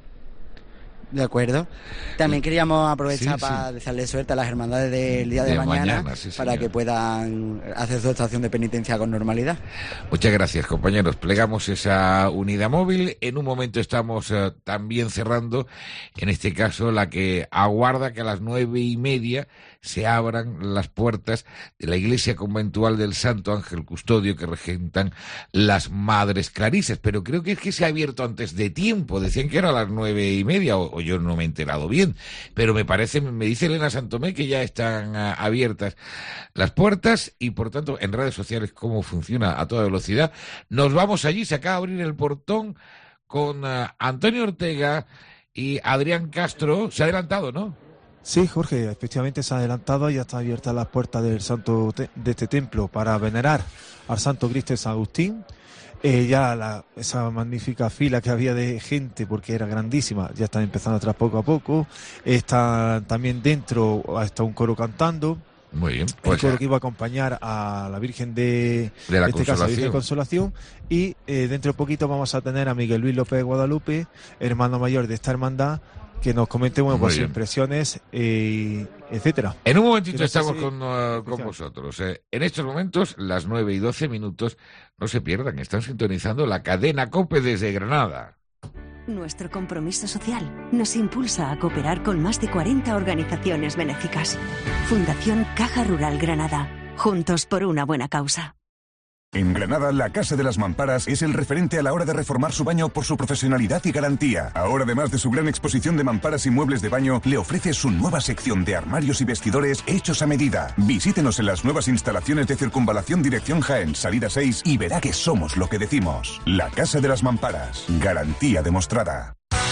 De acuerdo. También queríamos aprovechar sí, para sí. desearle suerte a las hermandades del día de, de mañana, mañana sí, para que puedan hacer su estación de penitencia con normalidad. Muchas gracias, compañeros. Plegamos esa unidad móvil. En un momento estamos uh, también cerrando, en este caso, la que aguarda que a las nueve y media se abran las puertas de la iglesia conventual del Santo Ángel Custodio que regentan las Madres Clarisas. Pero creo que es que se ha abierto antes de tiempo. Decían que era a las nueve y media, o, o yo no me he enterado bien. Pero me parece, me dice Elena Santomé que ya están uh, abiertas las puertas y, por tanto, en redes sociales cómo funciona a toda velocidad. Nos vamos allí, se acaba de abrir el portón con uh, Antonio Ortega y Adrián Castro. Se ha adelantado, ¿no? Sí, Jorge, efectivamente se ha adelantado, ya están abiertas las puertas del santo te de este templo para venerar al Santo Cristo de San Agustín. Eh, ya la, esa magnífica fila que había de gente, porque era grandísima, ya están empezando atrás poco a poco. Está también dentro, está un coro cantando. Muy bien. Pues el coro que iba a acompañar a la Virgen de, de la este caso, la Virgen de Consolación. Y eh, dentro de poquito vamos a tener a Miguel Luis López de Guadalupe, hermano mayor de esta hermandad, que nos comente, bueno, pues sus impresiones, eh, etcétera. En un momentito estamos si... con, uh, con vosotros. Eh. En estos momentos, las nueve y doce minutos, no se pierdan, están sintonizando la cadena COPE desde Granada. Nuestro compromiso social nos impulsa a cooperar con más de cuarenta organizaciones benéficas. Fundación Caja Rural Granada. Juntos por una buena causa. En Granada, la Casa de las Mamparas es el referente a la hora de reformar su baño por su profesionalidad y garantía. Ahora, además de su gran exposición de mamparas y muebles de baño, le ofrece su nueva sección de armarios y vestidores hechos a medida. Visítenos en las nuevas instalaciones de Circunvalación Dirección Jaén, salida seis, y verá que somos lo que decimos. La Casa de las Mamparas. Garantía demostrada.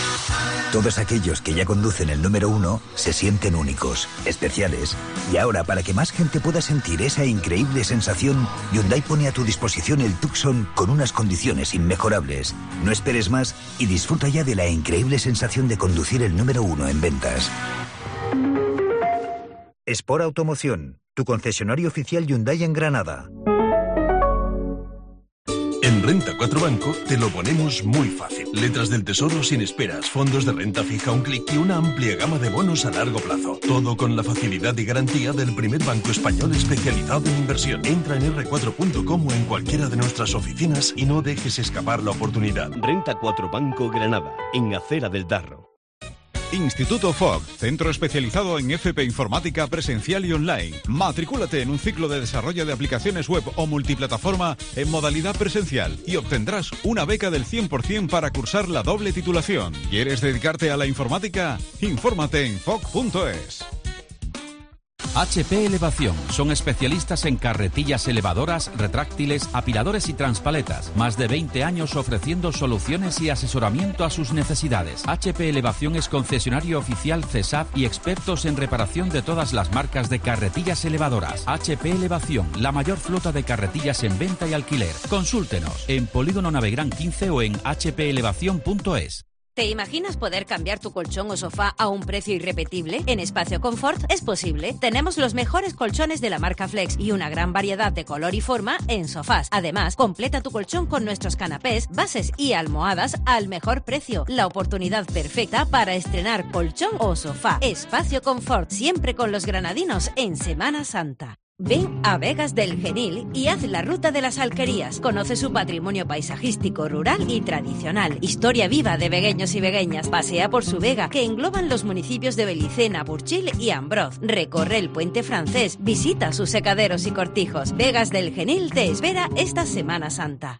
Todos aquellos que ya conducen el número uno se sienten únicos, especiales. Y ahora, para que más gente pueda sentir esa increíble sensación, Hyundai pone a tu disposición el Tucson con unas condiciones inmejorables. No esperes más y disfruta ya de la increíble sensación de conducir el número uno en ventas. Sport Automoción, tu concesionario oficial Hyundai en Granada. En Renta cuatro Banco te lo ponemos muy fácil. Letras del Tesoro sin esperas, fondos de renta fija un clic y una amplia gama de bonos a largo plazo. Todo con la facilidad y garantía del primer banco español especializado en inversión. Entra en erre cuatro punto com o en cualquiera de nuestras oficinas y no dejes escapar la oportunidad. Renta cuatro Banco Granada, en Acera del Darro. Instituto F O G, centro especializado en F P Informática presencial y online. Matricúlate en un ciclo de desarrollo de aplicaciones web o multiplataforma en modalidad presencial y obtendrás una beca del cien por cien para cursar la doble titulación. ¿Quieres dedicarte a la informática? Infórmate en fog punto es. H P Elevación. Son especialistas en carretillas elevadoras, retráctiles, apiladores y transpaletas. Más de veinte años ofreciendo soluciones y asesoramiento a sus necesidades. H P Elevación es concesionario oficial C E S A P y expertos en reparación de todas las marcas de carretillas elevadoras. H P Elevación, la mayor flota de carretillas en venta y alquiler. Consúltenos en Polígono Navegrán quince o en h p elevación punto es. ¿Te imaginas poder cambiar tu colchón o sofá a un precio irrepetible? En Espacio Confort es posible. Tenemos los mejores colchones de la marca Flex y una gran variedad de color y forma en sofás. Además, completa tu colchón con nuestros canapés, bases y almohadas al mejor precio. La oportunidad perfecta para estrenar colchón o sofá. Espacio Confort, siempre con los granadinos en Semana Santa. Ven a Vegas del Genil y haz la ruta de las alquerías. Conoce su patrimonio paisajístico, rural y tradicional. Historia viva de vegueños y vegueñas. Pasea por su vega, que engloban los municipios de Belicena, Burchil y Ambroz. Recorre el puente francés. Visita sus secaderos y cortijos. Vegas del Genil te espera esta Semana Santa.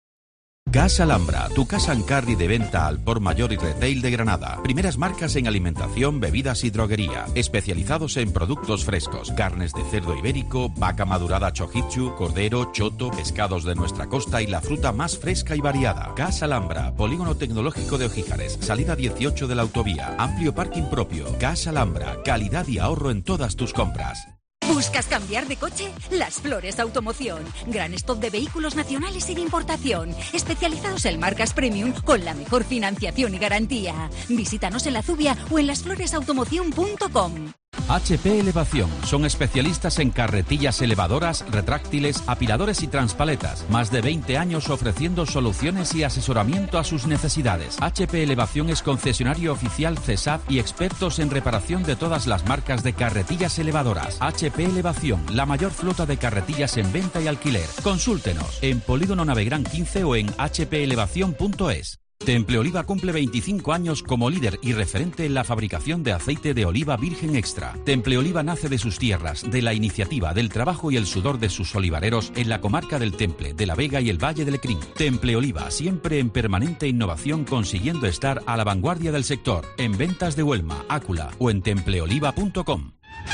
Casa Alhambra, tu casa en carry de venta al por mayor y retail de Granada. Primeras marcas en alimentación, bebidas y droguería. Especializados en productos frescos, carnes de cerdo ibérico, vaca madurada chojichu, cordero, choto, pescados de nuestra costa y la fruta más fresca y variada. Casa Alhambra, polígono tecnológico de Ojíjares, salida dieciocho de la autovía, amplio parking propio. Casa Alhambra, calidad y ahorro en todas tus compras. ¿Buscas cambiar de coche? Las Flores Automoción. Gran stock de vehículos nacionales y de importación. Especializados en marcas premium con la mejor financiación y garantía. Visítanos en La Zubia o en las flores automoción punto com. H P Elevación. Son especialistas en carretillas elevadoras, retráctiles, apiladores y transpaletas. Más de veinte años ofreciendo soluciones y asesoramiento a sus necesidades. H P Elevación es concesionario oficial C E S A F y expertos en reparación de todas las marcas de carretillas elevadoras. H P Elevación, la mayor flota de carretillas en venta y alquiler. Consúltenos en Polígono Navegrán quince o en h p elevación punto es. Temple Oliva cumple veinticinco años como líder y referente en la fabricación de aceite de oliva virgen extra. Temple Oliva nace de sus tierras, de la iniciativa, del trabajo y el sudor de sus olivareros en la comarca del Temple, de la Vega y el Valle del Lecrín. Temple Oliva, siempre en permanente innovación, consiguiendo estar a la vanguardia del sector. En ventas de Huelma, Ácula o en temple oliva punto com.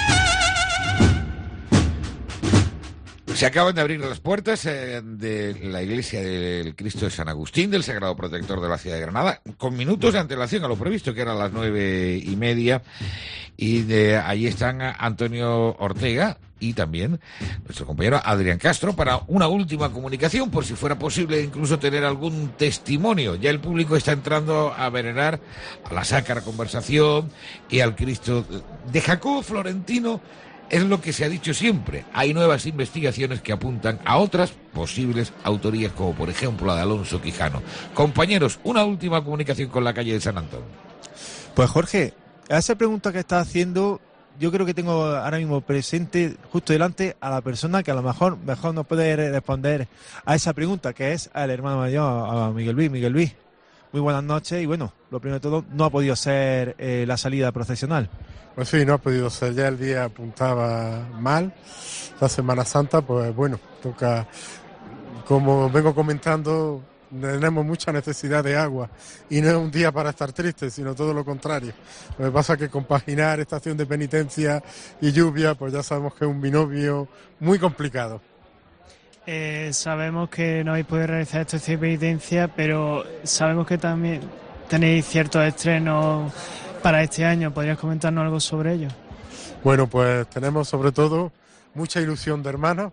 Se acaban de abrir las puertas eh, de la iglesia del Cristo de San Agustín, del Sagrado Protector de la ciudad de Granada, con minutos de antelación a lo previsto, que eran las nueve y media. Y de ahí están Antonio Ortega y también nuestro compañero Adrián Castro para una última comunicación, por si fuera posible incluso tener algún testimonio. Ya el público está entrando a venerar a la Sacra Conversación y al Cristo de Jacobo Florentino. Es lo que se ha dicho siempre. Hay nuevas investigaciones que apuntan a otras posibles autorías, como por ejemplo la de Alonso Quijano. Compañeros, una última comunicación con la calle de San Antón. Pues Jorge, a esa pregunta que estás haciendo, yo creo que tengo ahora mismo presente justo delante a la persona que a lo mejor mejor nos puede responder a esa pregunta, que es al hermano mayor, a Miguel Luis. Miguel Luis, muy buenas noches y bueno, lo primero de todo, no ha podido ser eh, la salida procesional. Pues sí, no ha podido ser, ya el día apuntaba mal, la Semana Santa, pues bueno, toca, como vengo comentando, tenemos mucha necesidad de agua y no es un día para estar tristes, sino todo lo contrario. Lo que pasa es que compaginar estación de penitencia y lluvia, pues ya sabemos que es un binomio muy complicado. Eh, sabemos que no habéis podido realizar esta estación de penitencia, pero sabemos que también tenéis ciertos estrenos para este año. ¿Podrías comentarnos algo sobre ello? Bueno, pues tenemos sobre todo mucha ilusión de hermanos.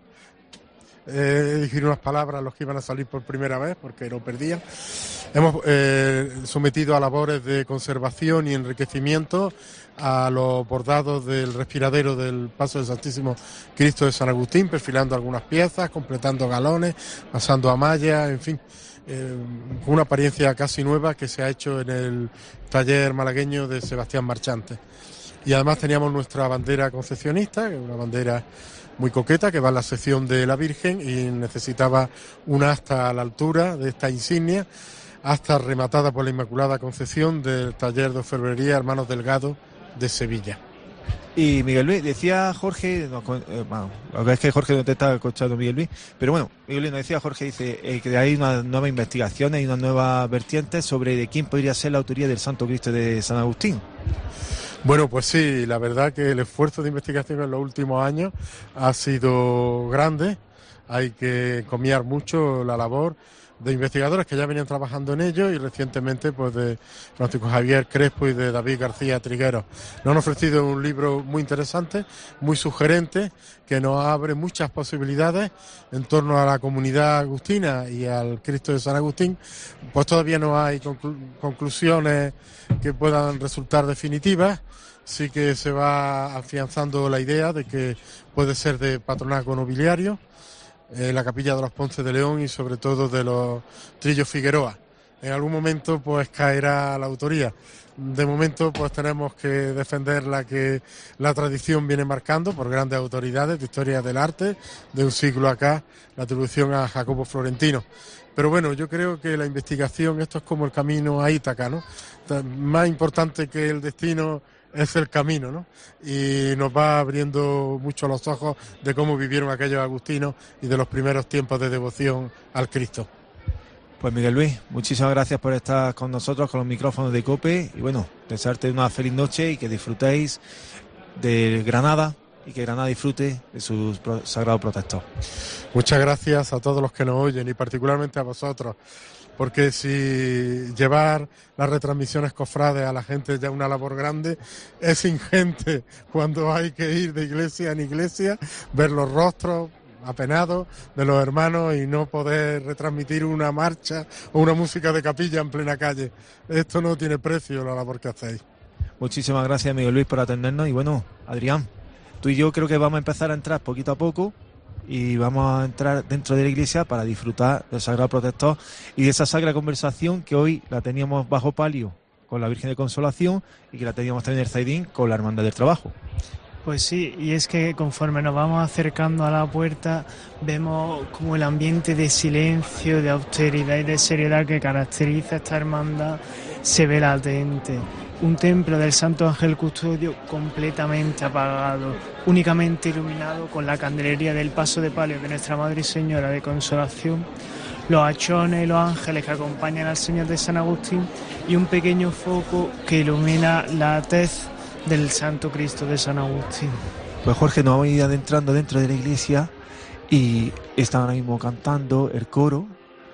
Eh, dirigir unas palabras a los que iban a salir por primera vez, porque lo perdían. Hemos eh, sometido a labores de conservación y enriquecimiento a los bordados del respiradero del Paso del Santísimo Cristo de San Agustín, perfilando algunas piezas, completando galones, pasando a mallas, en fin. Eh, con una apariencia casi nueva que se ha hecho en el taller malagueño de Sebastián Marchante. Y además teníamos nuestra bandera concesionista, que es una bandera muy coqueta, que va en la sección de la Virgen y necesitaba una asta a la altura de esta insignia, asta rematada por la Inmaculada Concepción del taller de orfebrería Hermanos Delgado de Sevilla. Y Miguel Luis, decía Jorge, no, eh, bueno, lo que es que Jorge no te está escuchando, Miguel Luis, pero bueno, Miguel Luis nos decía, Jorge dice eh, que hay una nueva investigación, hay una nueva vertiente sobre de quién podría ser la autoría del Santo Cristo de San Agustín. Bueno, pues sí, la verdad que el esfuerzo de investigación en los últimos años ha sido grande, hay que encomiar mucho la labor de investigadores que ya venían trabajando en ello y recientemente pues de Francisco Javier Crespo y de David García Trigueros. Nos han ofrecido un libro muy interesante, muy sugerente, que nos abre muchas posibilidades en torno a la comunidad agustina y al Cristo de San Agustín. Pues todavía no hay conclu- conclusiones que puedan resultar definitivas. Sí que se va afianzando la idea de que puede ser de patronazgo nobiliario, eh, la capilla de los Ponce de León y sobre todo de los Trillos Figueroa. En algún momento pues caerá la autoría. De momento pues tenemos que defender la que la tradición viene marcando por grandes autoridades de historia del arte, de un siglo acá, la atribución a Jacobo Florentino. Pero bueno, yo creo que la investigación, esto es como el camino a Ítaca, ¿no? Más importante que el destino es el camino, ¿no? Y nos va abriendo mucho los ojos de cómo vivieron aquellos agustinos y de los primeros tiempos de devoción al Cristo. Pues Miguel Luis, muchísimas gracias por estar con nosotros con los micrófonos de COPE y bueno, desearte una feliz noche y que disfrutéis de Granada y que Granada disfrute de su sagrado protector. Muchas gracias a todos los que nos oyen y particularmente a vosotros, porque si llevar las retransmisiones cofrades a la gente es ya una labor grande, es ingente cuando hay que ir de iglesia en iglesia, ver los rostros apenados de los hermanos y no poder retransmitir una marcha o una música de capilla en plena calle. Esto no tiene precio, la labor que hacéis. Muchísimas gracias, Miguel Luis, por atendernos y bueno, Adrián, tú y yo creo que vamos a empezar a entrar poquito a poco y vamos a entrar dentro de la iglesia para disfrutar del Sagrado Protector y de esa sagrada conversación que hoy la teníamos bajo palio con la Virgen de Consolación y que la teníamos también en el Zaidín con la Hermandad del Trabajo. Pues sí, y es que conforme nos vamos acercando a la puerta vemos como el ambiente de silencio, de austeridad y de seriedad que caracteriza esta hermandad se ve latente. Un templo del Santo Ángel Custodio completamente apagado, únicamente iluminado con la candelería del paso de palio de Nuestra Madre y Señora de Consolación, los hachones y los ángeles que acompañan al Señor de San Agustín y un pequeño foco que ilumina la tez del Santo Cristo de San Agustín. Pues Jorge, nos vamos a ir adentrando dentro de la iglesia y están ahora mismo cantando el coro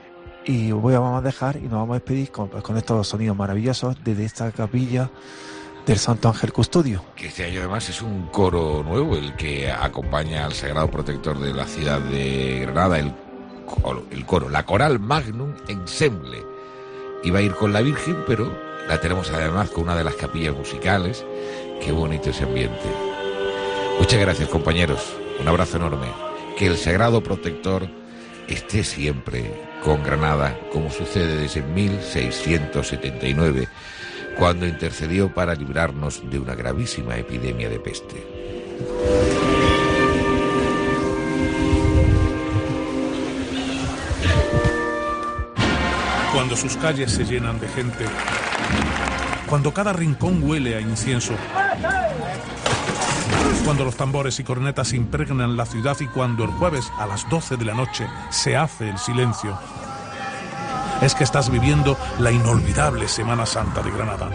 y os voy a, vamos a dejar y nos vamos a despedir con, pues, con estos sonidos maravillosos desde esta capilla del Santo Ángel Custodio. Que este año además es un coro nuevo el que acompaña al Sagrado Protector de la ciudad de Granada, el coro, el coro la Coral Magnum Ensemble. Iba a ir con la Virgen, pero la tenemos además con una de las capillas musicales. Qué bonito ese ambiente. Muchas gracias, compañeros. Un abrazo enorme. Que el Sagrado Protector esté siempre con Granada, como sucede desde mil seiscientos setenta y nueve, cuando intercedió para librarnos de una gravísima epidemia de peste. Cuando sus calles se llenan de gente, cuando cada rincón huele a incienso, cuando los tambores y cornetas impregnan la ciudad y cuando el jueves a las doce de la noche se hace el silencio, es que estás viviendo la inolvidable Semana Santa de Granada.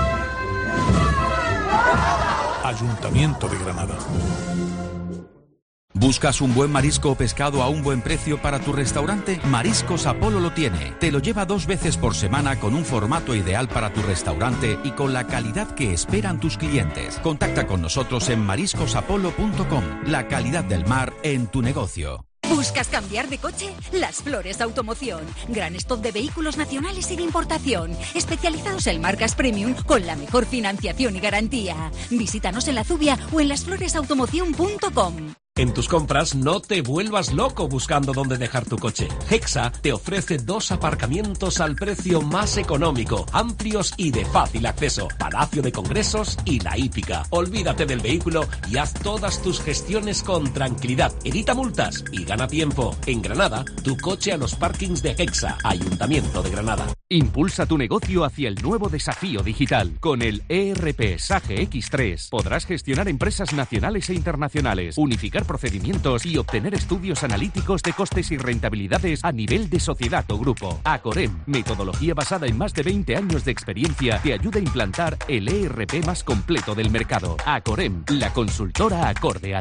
Ayuntamiento de Granada. ¿Buscas un buen marisco o pescado a un buen precio para tu restaurante? Mariscos Apolo lo tiene. Te lo lleva dos veces por semana con un formato ideal para tu restaurante y con la calidad que esperan tus clientes. Contacta con nosotros en mariscos apolo punto com. La calidad del mar en tu negocio. ¿Buscas cambiar de coche? Las Flores Automoción. Gran stock de vehículos nacionales y de importación. Especializados en marcas premium con la mejor financiación y garantía. Visítanos en La Zubia o en las flores automoción punto com. En tus compras no te vuelvas loco buscando dónde dejar tu coche. Hexa te ofrece dos aparcamientos al precio más económico, amplios y de fácil acceso. Palacio de Congresos y La Hípica. Olvídate del vehículo y haz todas tus gestiones con tranquilidad. Evita multas y gana tiempo. En Granada, tu coche a los parkings de Hexa, Ayuntamiento de Granada. Impulsa tu negocio hacia el nuevo desafío digital. Con el E R P Sage X tres podrás gestionar empresas nacionales e internacionales, unificar procedimientos y obtener estudios analíticos de costes y rentabilidades a nivel de sociedad o grupo. Acorem, metodología basada en más de veinte años de experiencia, te ayuda a implantar el E R P más completo del mercado. Acorem, la consultora acorde a ti.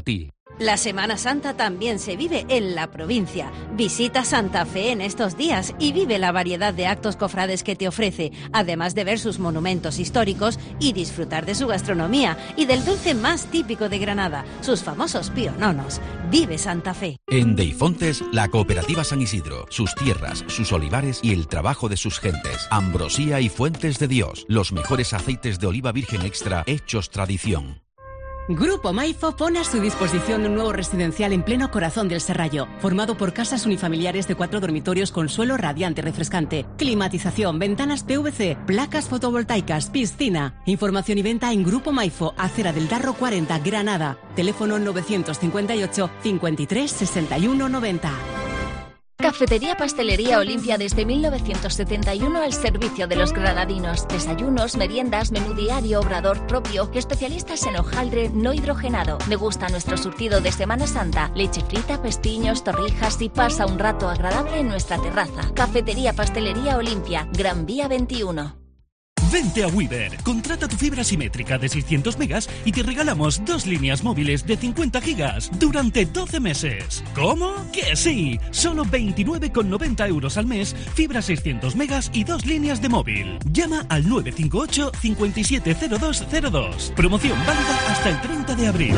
La Semana Santa también se vive en la provincia. Visita Santa Fe en estos días y vive la variedad de actos cofrades que te ofrece, además de ver sus monumentos históricos y disfrutar de su gastronomía y del dulce más típico de Granada, sus famosos piononos. Vive Santa Fe. En Deifontes, la Cooperativa San Isidro, sus tierras, sus olivares y el trabajo de sus gentes. Ambrosía y Fuentes de Dios, los mejores aceites de oliva virgen extra hechos tradición. Grupo Maifo pone a su disposición un nuevo residencial en pleno corazón del Serrallo, formado por casas unifamiliares de cuatro dormitorios con suelo radiante y refrescante, climatización, ventanas P V C, placas fotovoltaicas, piscina. Información y venta en Grupo Maifo, Acera del Darro cuarenta, Granada. Teléfono novecientos cincuenta y ocho, cincuenta y tres, sesenta y uno, noventa. Cafetería Pastelería Olimpia desde mil novecientos setenta y uno al servicio de los granadinos. Desayunos, meriendas, menú diario, obrador propio, especialistas en hojaldre no hidrogenado. Degusta nuestro surtido de Semana Santa, leche frita, pestiños, torrijas y pasa un rato agradable en nuestra terraza. Cafetería Pastelería Olimpia, Gran Vía veintiuno. Vente a Weaver, contrata tu fibra simétrica de seiscientos megas y te regalamos dos líneas móviles de cincuenta gigas durante doce meses. ¿Cómo? ¡Que sí! Solo veintinueve con noventa euros al mes, fibra seiscientos megas y dos líneas de móvil. Llama al nueve cinco ocho, cinco siete cero dos cero dos. Promoción válida hasta el treinta de abril.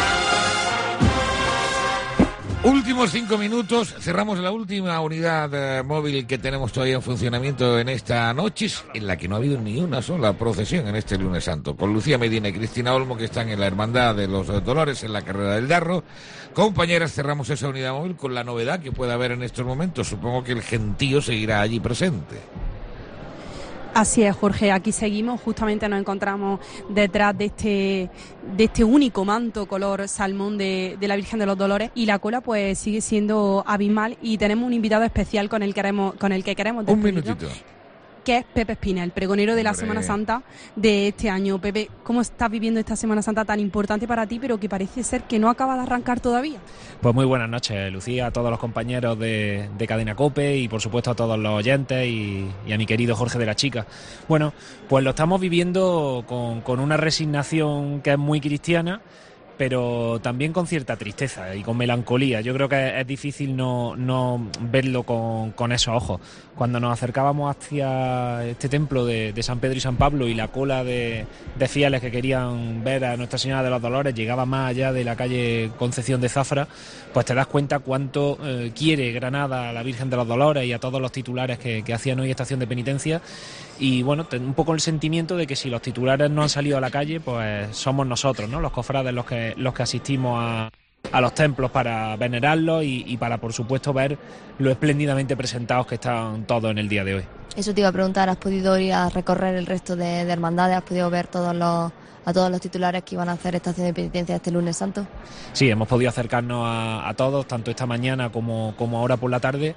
Últimos cinco minutos, cerramos la última unidad eh, móvil que tenemos todavía en funcionamiento en esta noche, en la que no ha habido ni una sola procesión en este lunes santo, con Lucía Medina y Cristina Olmo, que están en la Hermandad de los Dolores, en la Carrera del Darro. Compañeras, cerramos esa unidad móvil con la novedad que puede haber en estos momentos. Supongo que el gentío seguirá allí presente. Así es, Jorge, aquí seguimos, justamente nos encontramos detrás de este de este único manto color salmón de, de la Virgen de los Dolores, y la cola pues sigue siendo abismal, y tenemos un invitado especial con el, queremos, con el que queremos Un minutito. que es Pepe Espina, el pregonero de la Hombre. Semana Santa de este año. Pepe, ¿cómo estás viviendo esta Semana Santa tan importante para ti, pero que parece ser que no acaba de arrancar todavía? Pues muy buenas noches, Lucía, a todos los compañeros de, de Cadena COPE y por supuesto a todos los oyentes y, y a mi querido Jorge de la Chica. Bueno, pues lo estamos viviendo con, con una resignación que es muy cristiana, pero también con cierta tristeza y con melancolía. Yo creo que es difícil no, no verlo con, con esos ojos. Cuando nos acercábamos hacia este templo de, de San Pedro y San Pablo, y la cola de, de fieles que querían ver a Nuestra Señora de los Dolores llegaba más allá de la calle Concepción de Zafra, pues te das cuenta cuánto eh, quiere Granada a la Virgen de los Dolores y a todos los titulares que, que hacían hoy estación de penitencia. Y bueno, un poco el sentimiento de que si los titulares no han salido a la calle, pues somos nosotros, ¿no?, los cofrades, los que los que asistimos a, a los templos para venerarlos y, y para, por supuesto, ver lo espléndidamente presentados que están todos en el día de hoy. Eso te iba a preguntar, ¿has podido ir a recorrer el resto de, de hermandades? ¿Has podido ver todos los, a todos los titulares que iban a hacer estación de penitencia este lunes santo? Sí, hemos podido acercarnos a, a todos, tanto esta mañana como, como ahora por la tarde,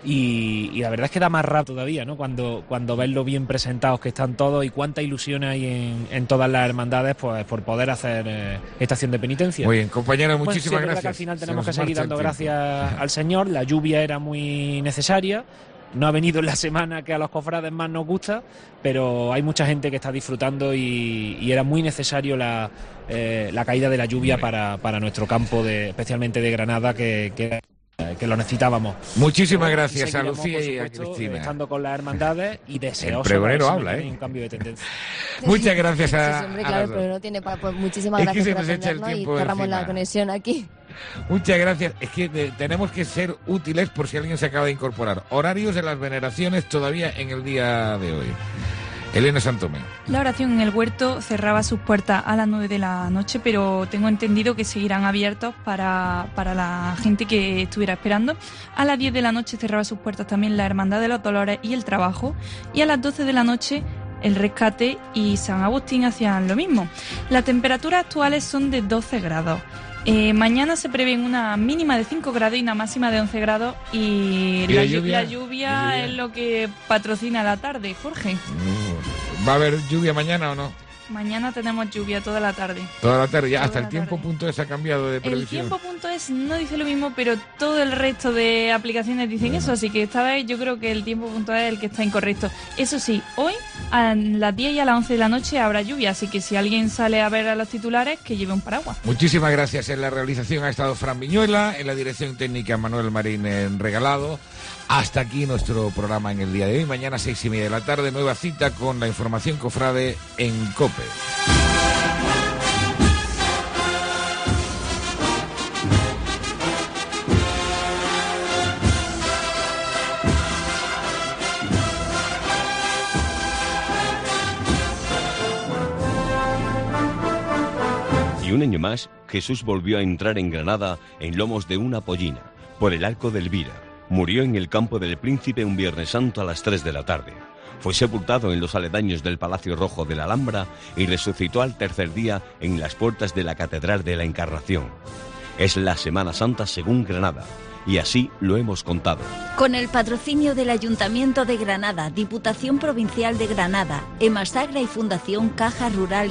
y, y la verdad es que da más rato todavía, ¿no?, cuando, cuando ves lo bien presentados que están todos y cuánta ilusión hay en, en todas las hermandades, pues por poder hacer eh, estación de penitencia. Muy bien, compañero, Bueno, muchísimas sí, es verdad gracias. que al final Se tenemos nos que seguir marcha el dando tiempo. gracias al Señor. La lluvia era muy necesaria. No ha venido en la semana que a los cofrades más nos gusta, pero hay mucha gente que está disfrutando y, y era muy necesario la, eh, la caída de la lluvia para, para nuestro campo, de, especialmente de Granada, que, que, que lo necesitábamos. Muchísimas Y gracias a seguiremos, Lucía por y a supuesto, Cristina. estando con las hermandades y deseosos El pregonero de ver si habla, no ¿eh? hay un cambio de tendencia. Muchas gracias Sí, a, sí, hombre, a claro, las dos. pero no tiene pa- pues muchísimas Es que gracias se por nos echa el atendernos y tiempo cerramos encima. la conexión aquí. Muchas gracias. Es que eh, tenemos que ser útiles por si alguien se acaba de incorporar. Horarios de las veneraciones todavía en el día de hoy. Elena Santomé. La oración en el huerto cerraba sus puertas a las nueve de la noche, pero tengo entendido que seguirán abiertos para, para la gente que estuviera esperando. A las diez de la noche cerraba sus puertas también la Hermandad de los Dolores y el Trabajo, y a las doce de la noche el Rescate y San Agustín hacían lo mismo. Las temperaturas actuales son de doce grados. Eh, mañana se prevé una mínima de cinco grados y una máxima de once grados, y, ¿Y la, la llu- lluvia? la lluvia ¿La lluvia? es lo que patrocina la tarde, Jorge. ¿Va a haber lluvia mañana o no? Mañana tenemos lluvia toda la tarde. Toda la tarde, ya Toda hasta el la tiempo.es ha cambiado de El previsión. tiempo.es no dice lo mismo, pero todo el resto de aplicaciones dicen Bueno. eso, así que esta vez yo creo que el tiempo.es es el que está incorrecto. Eso sí, hoy a las diez y a las once de la noche habrá lluvia, así que si alguien sale a ver a los titulares, que lleve un paraguas. Muchísimas gracias. En la realización ha estado Fran Viñuela, en la dirección técnica Manuel Marín en Regalado. Hasta aquí nuestro programa en el día de hoy. Mañana seis y media de la tarde, nueva cita con la información cofrade en COPE. Y un año más, Jesús volvió a entrar en Granada en lomos de una pollina, por el arco de Elvira. Murió en el campo del Príncipe un Viernes Santo a las tres de la tarde. Fue sepultado en los aledaños del Palacio Rojo de la Alhambra y resucitó al tercer día en las puertas de la Catedral de la Encarnación. Es la Semana Santa según Granada, y así lo hemos contado. Con el patrocinio del Ayuntamiento de Granada, Diputación Provincial de Granada, Emasagra y Fundación Caja Rural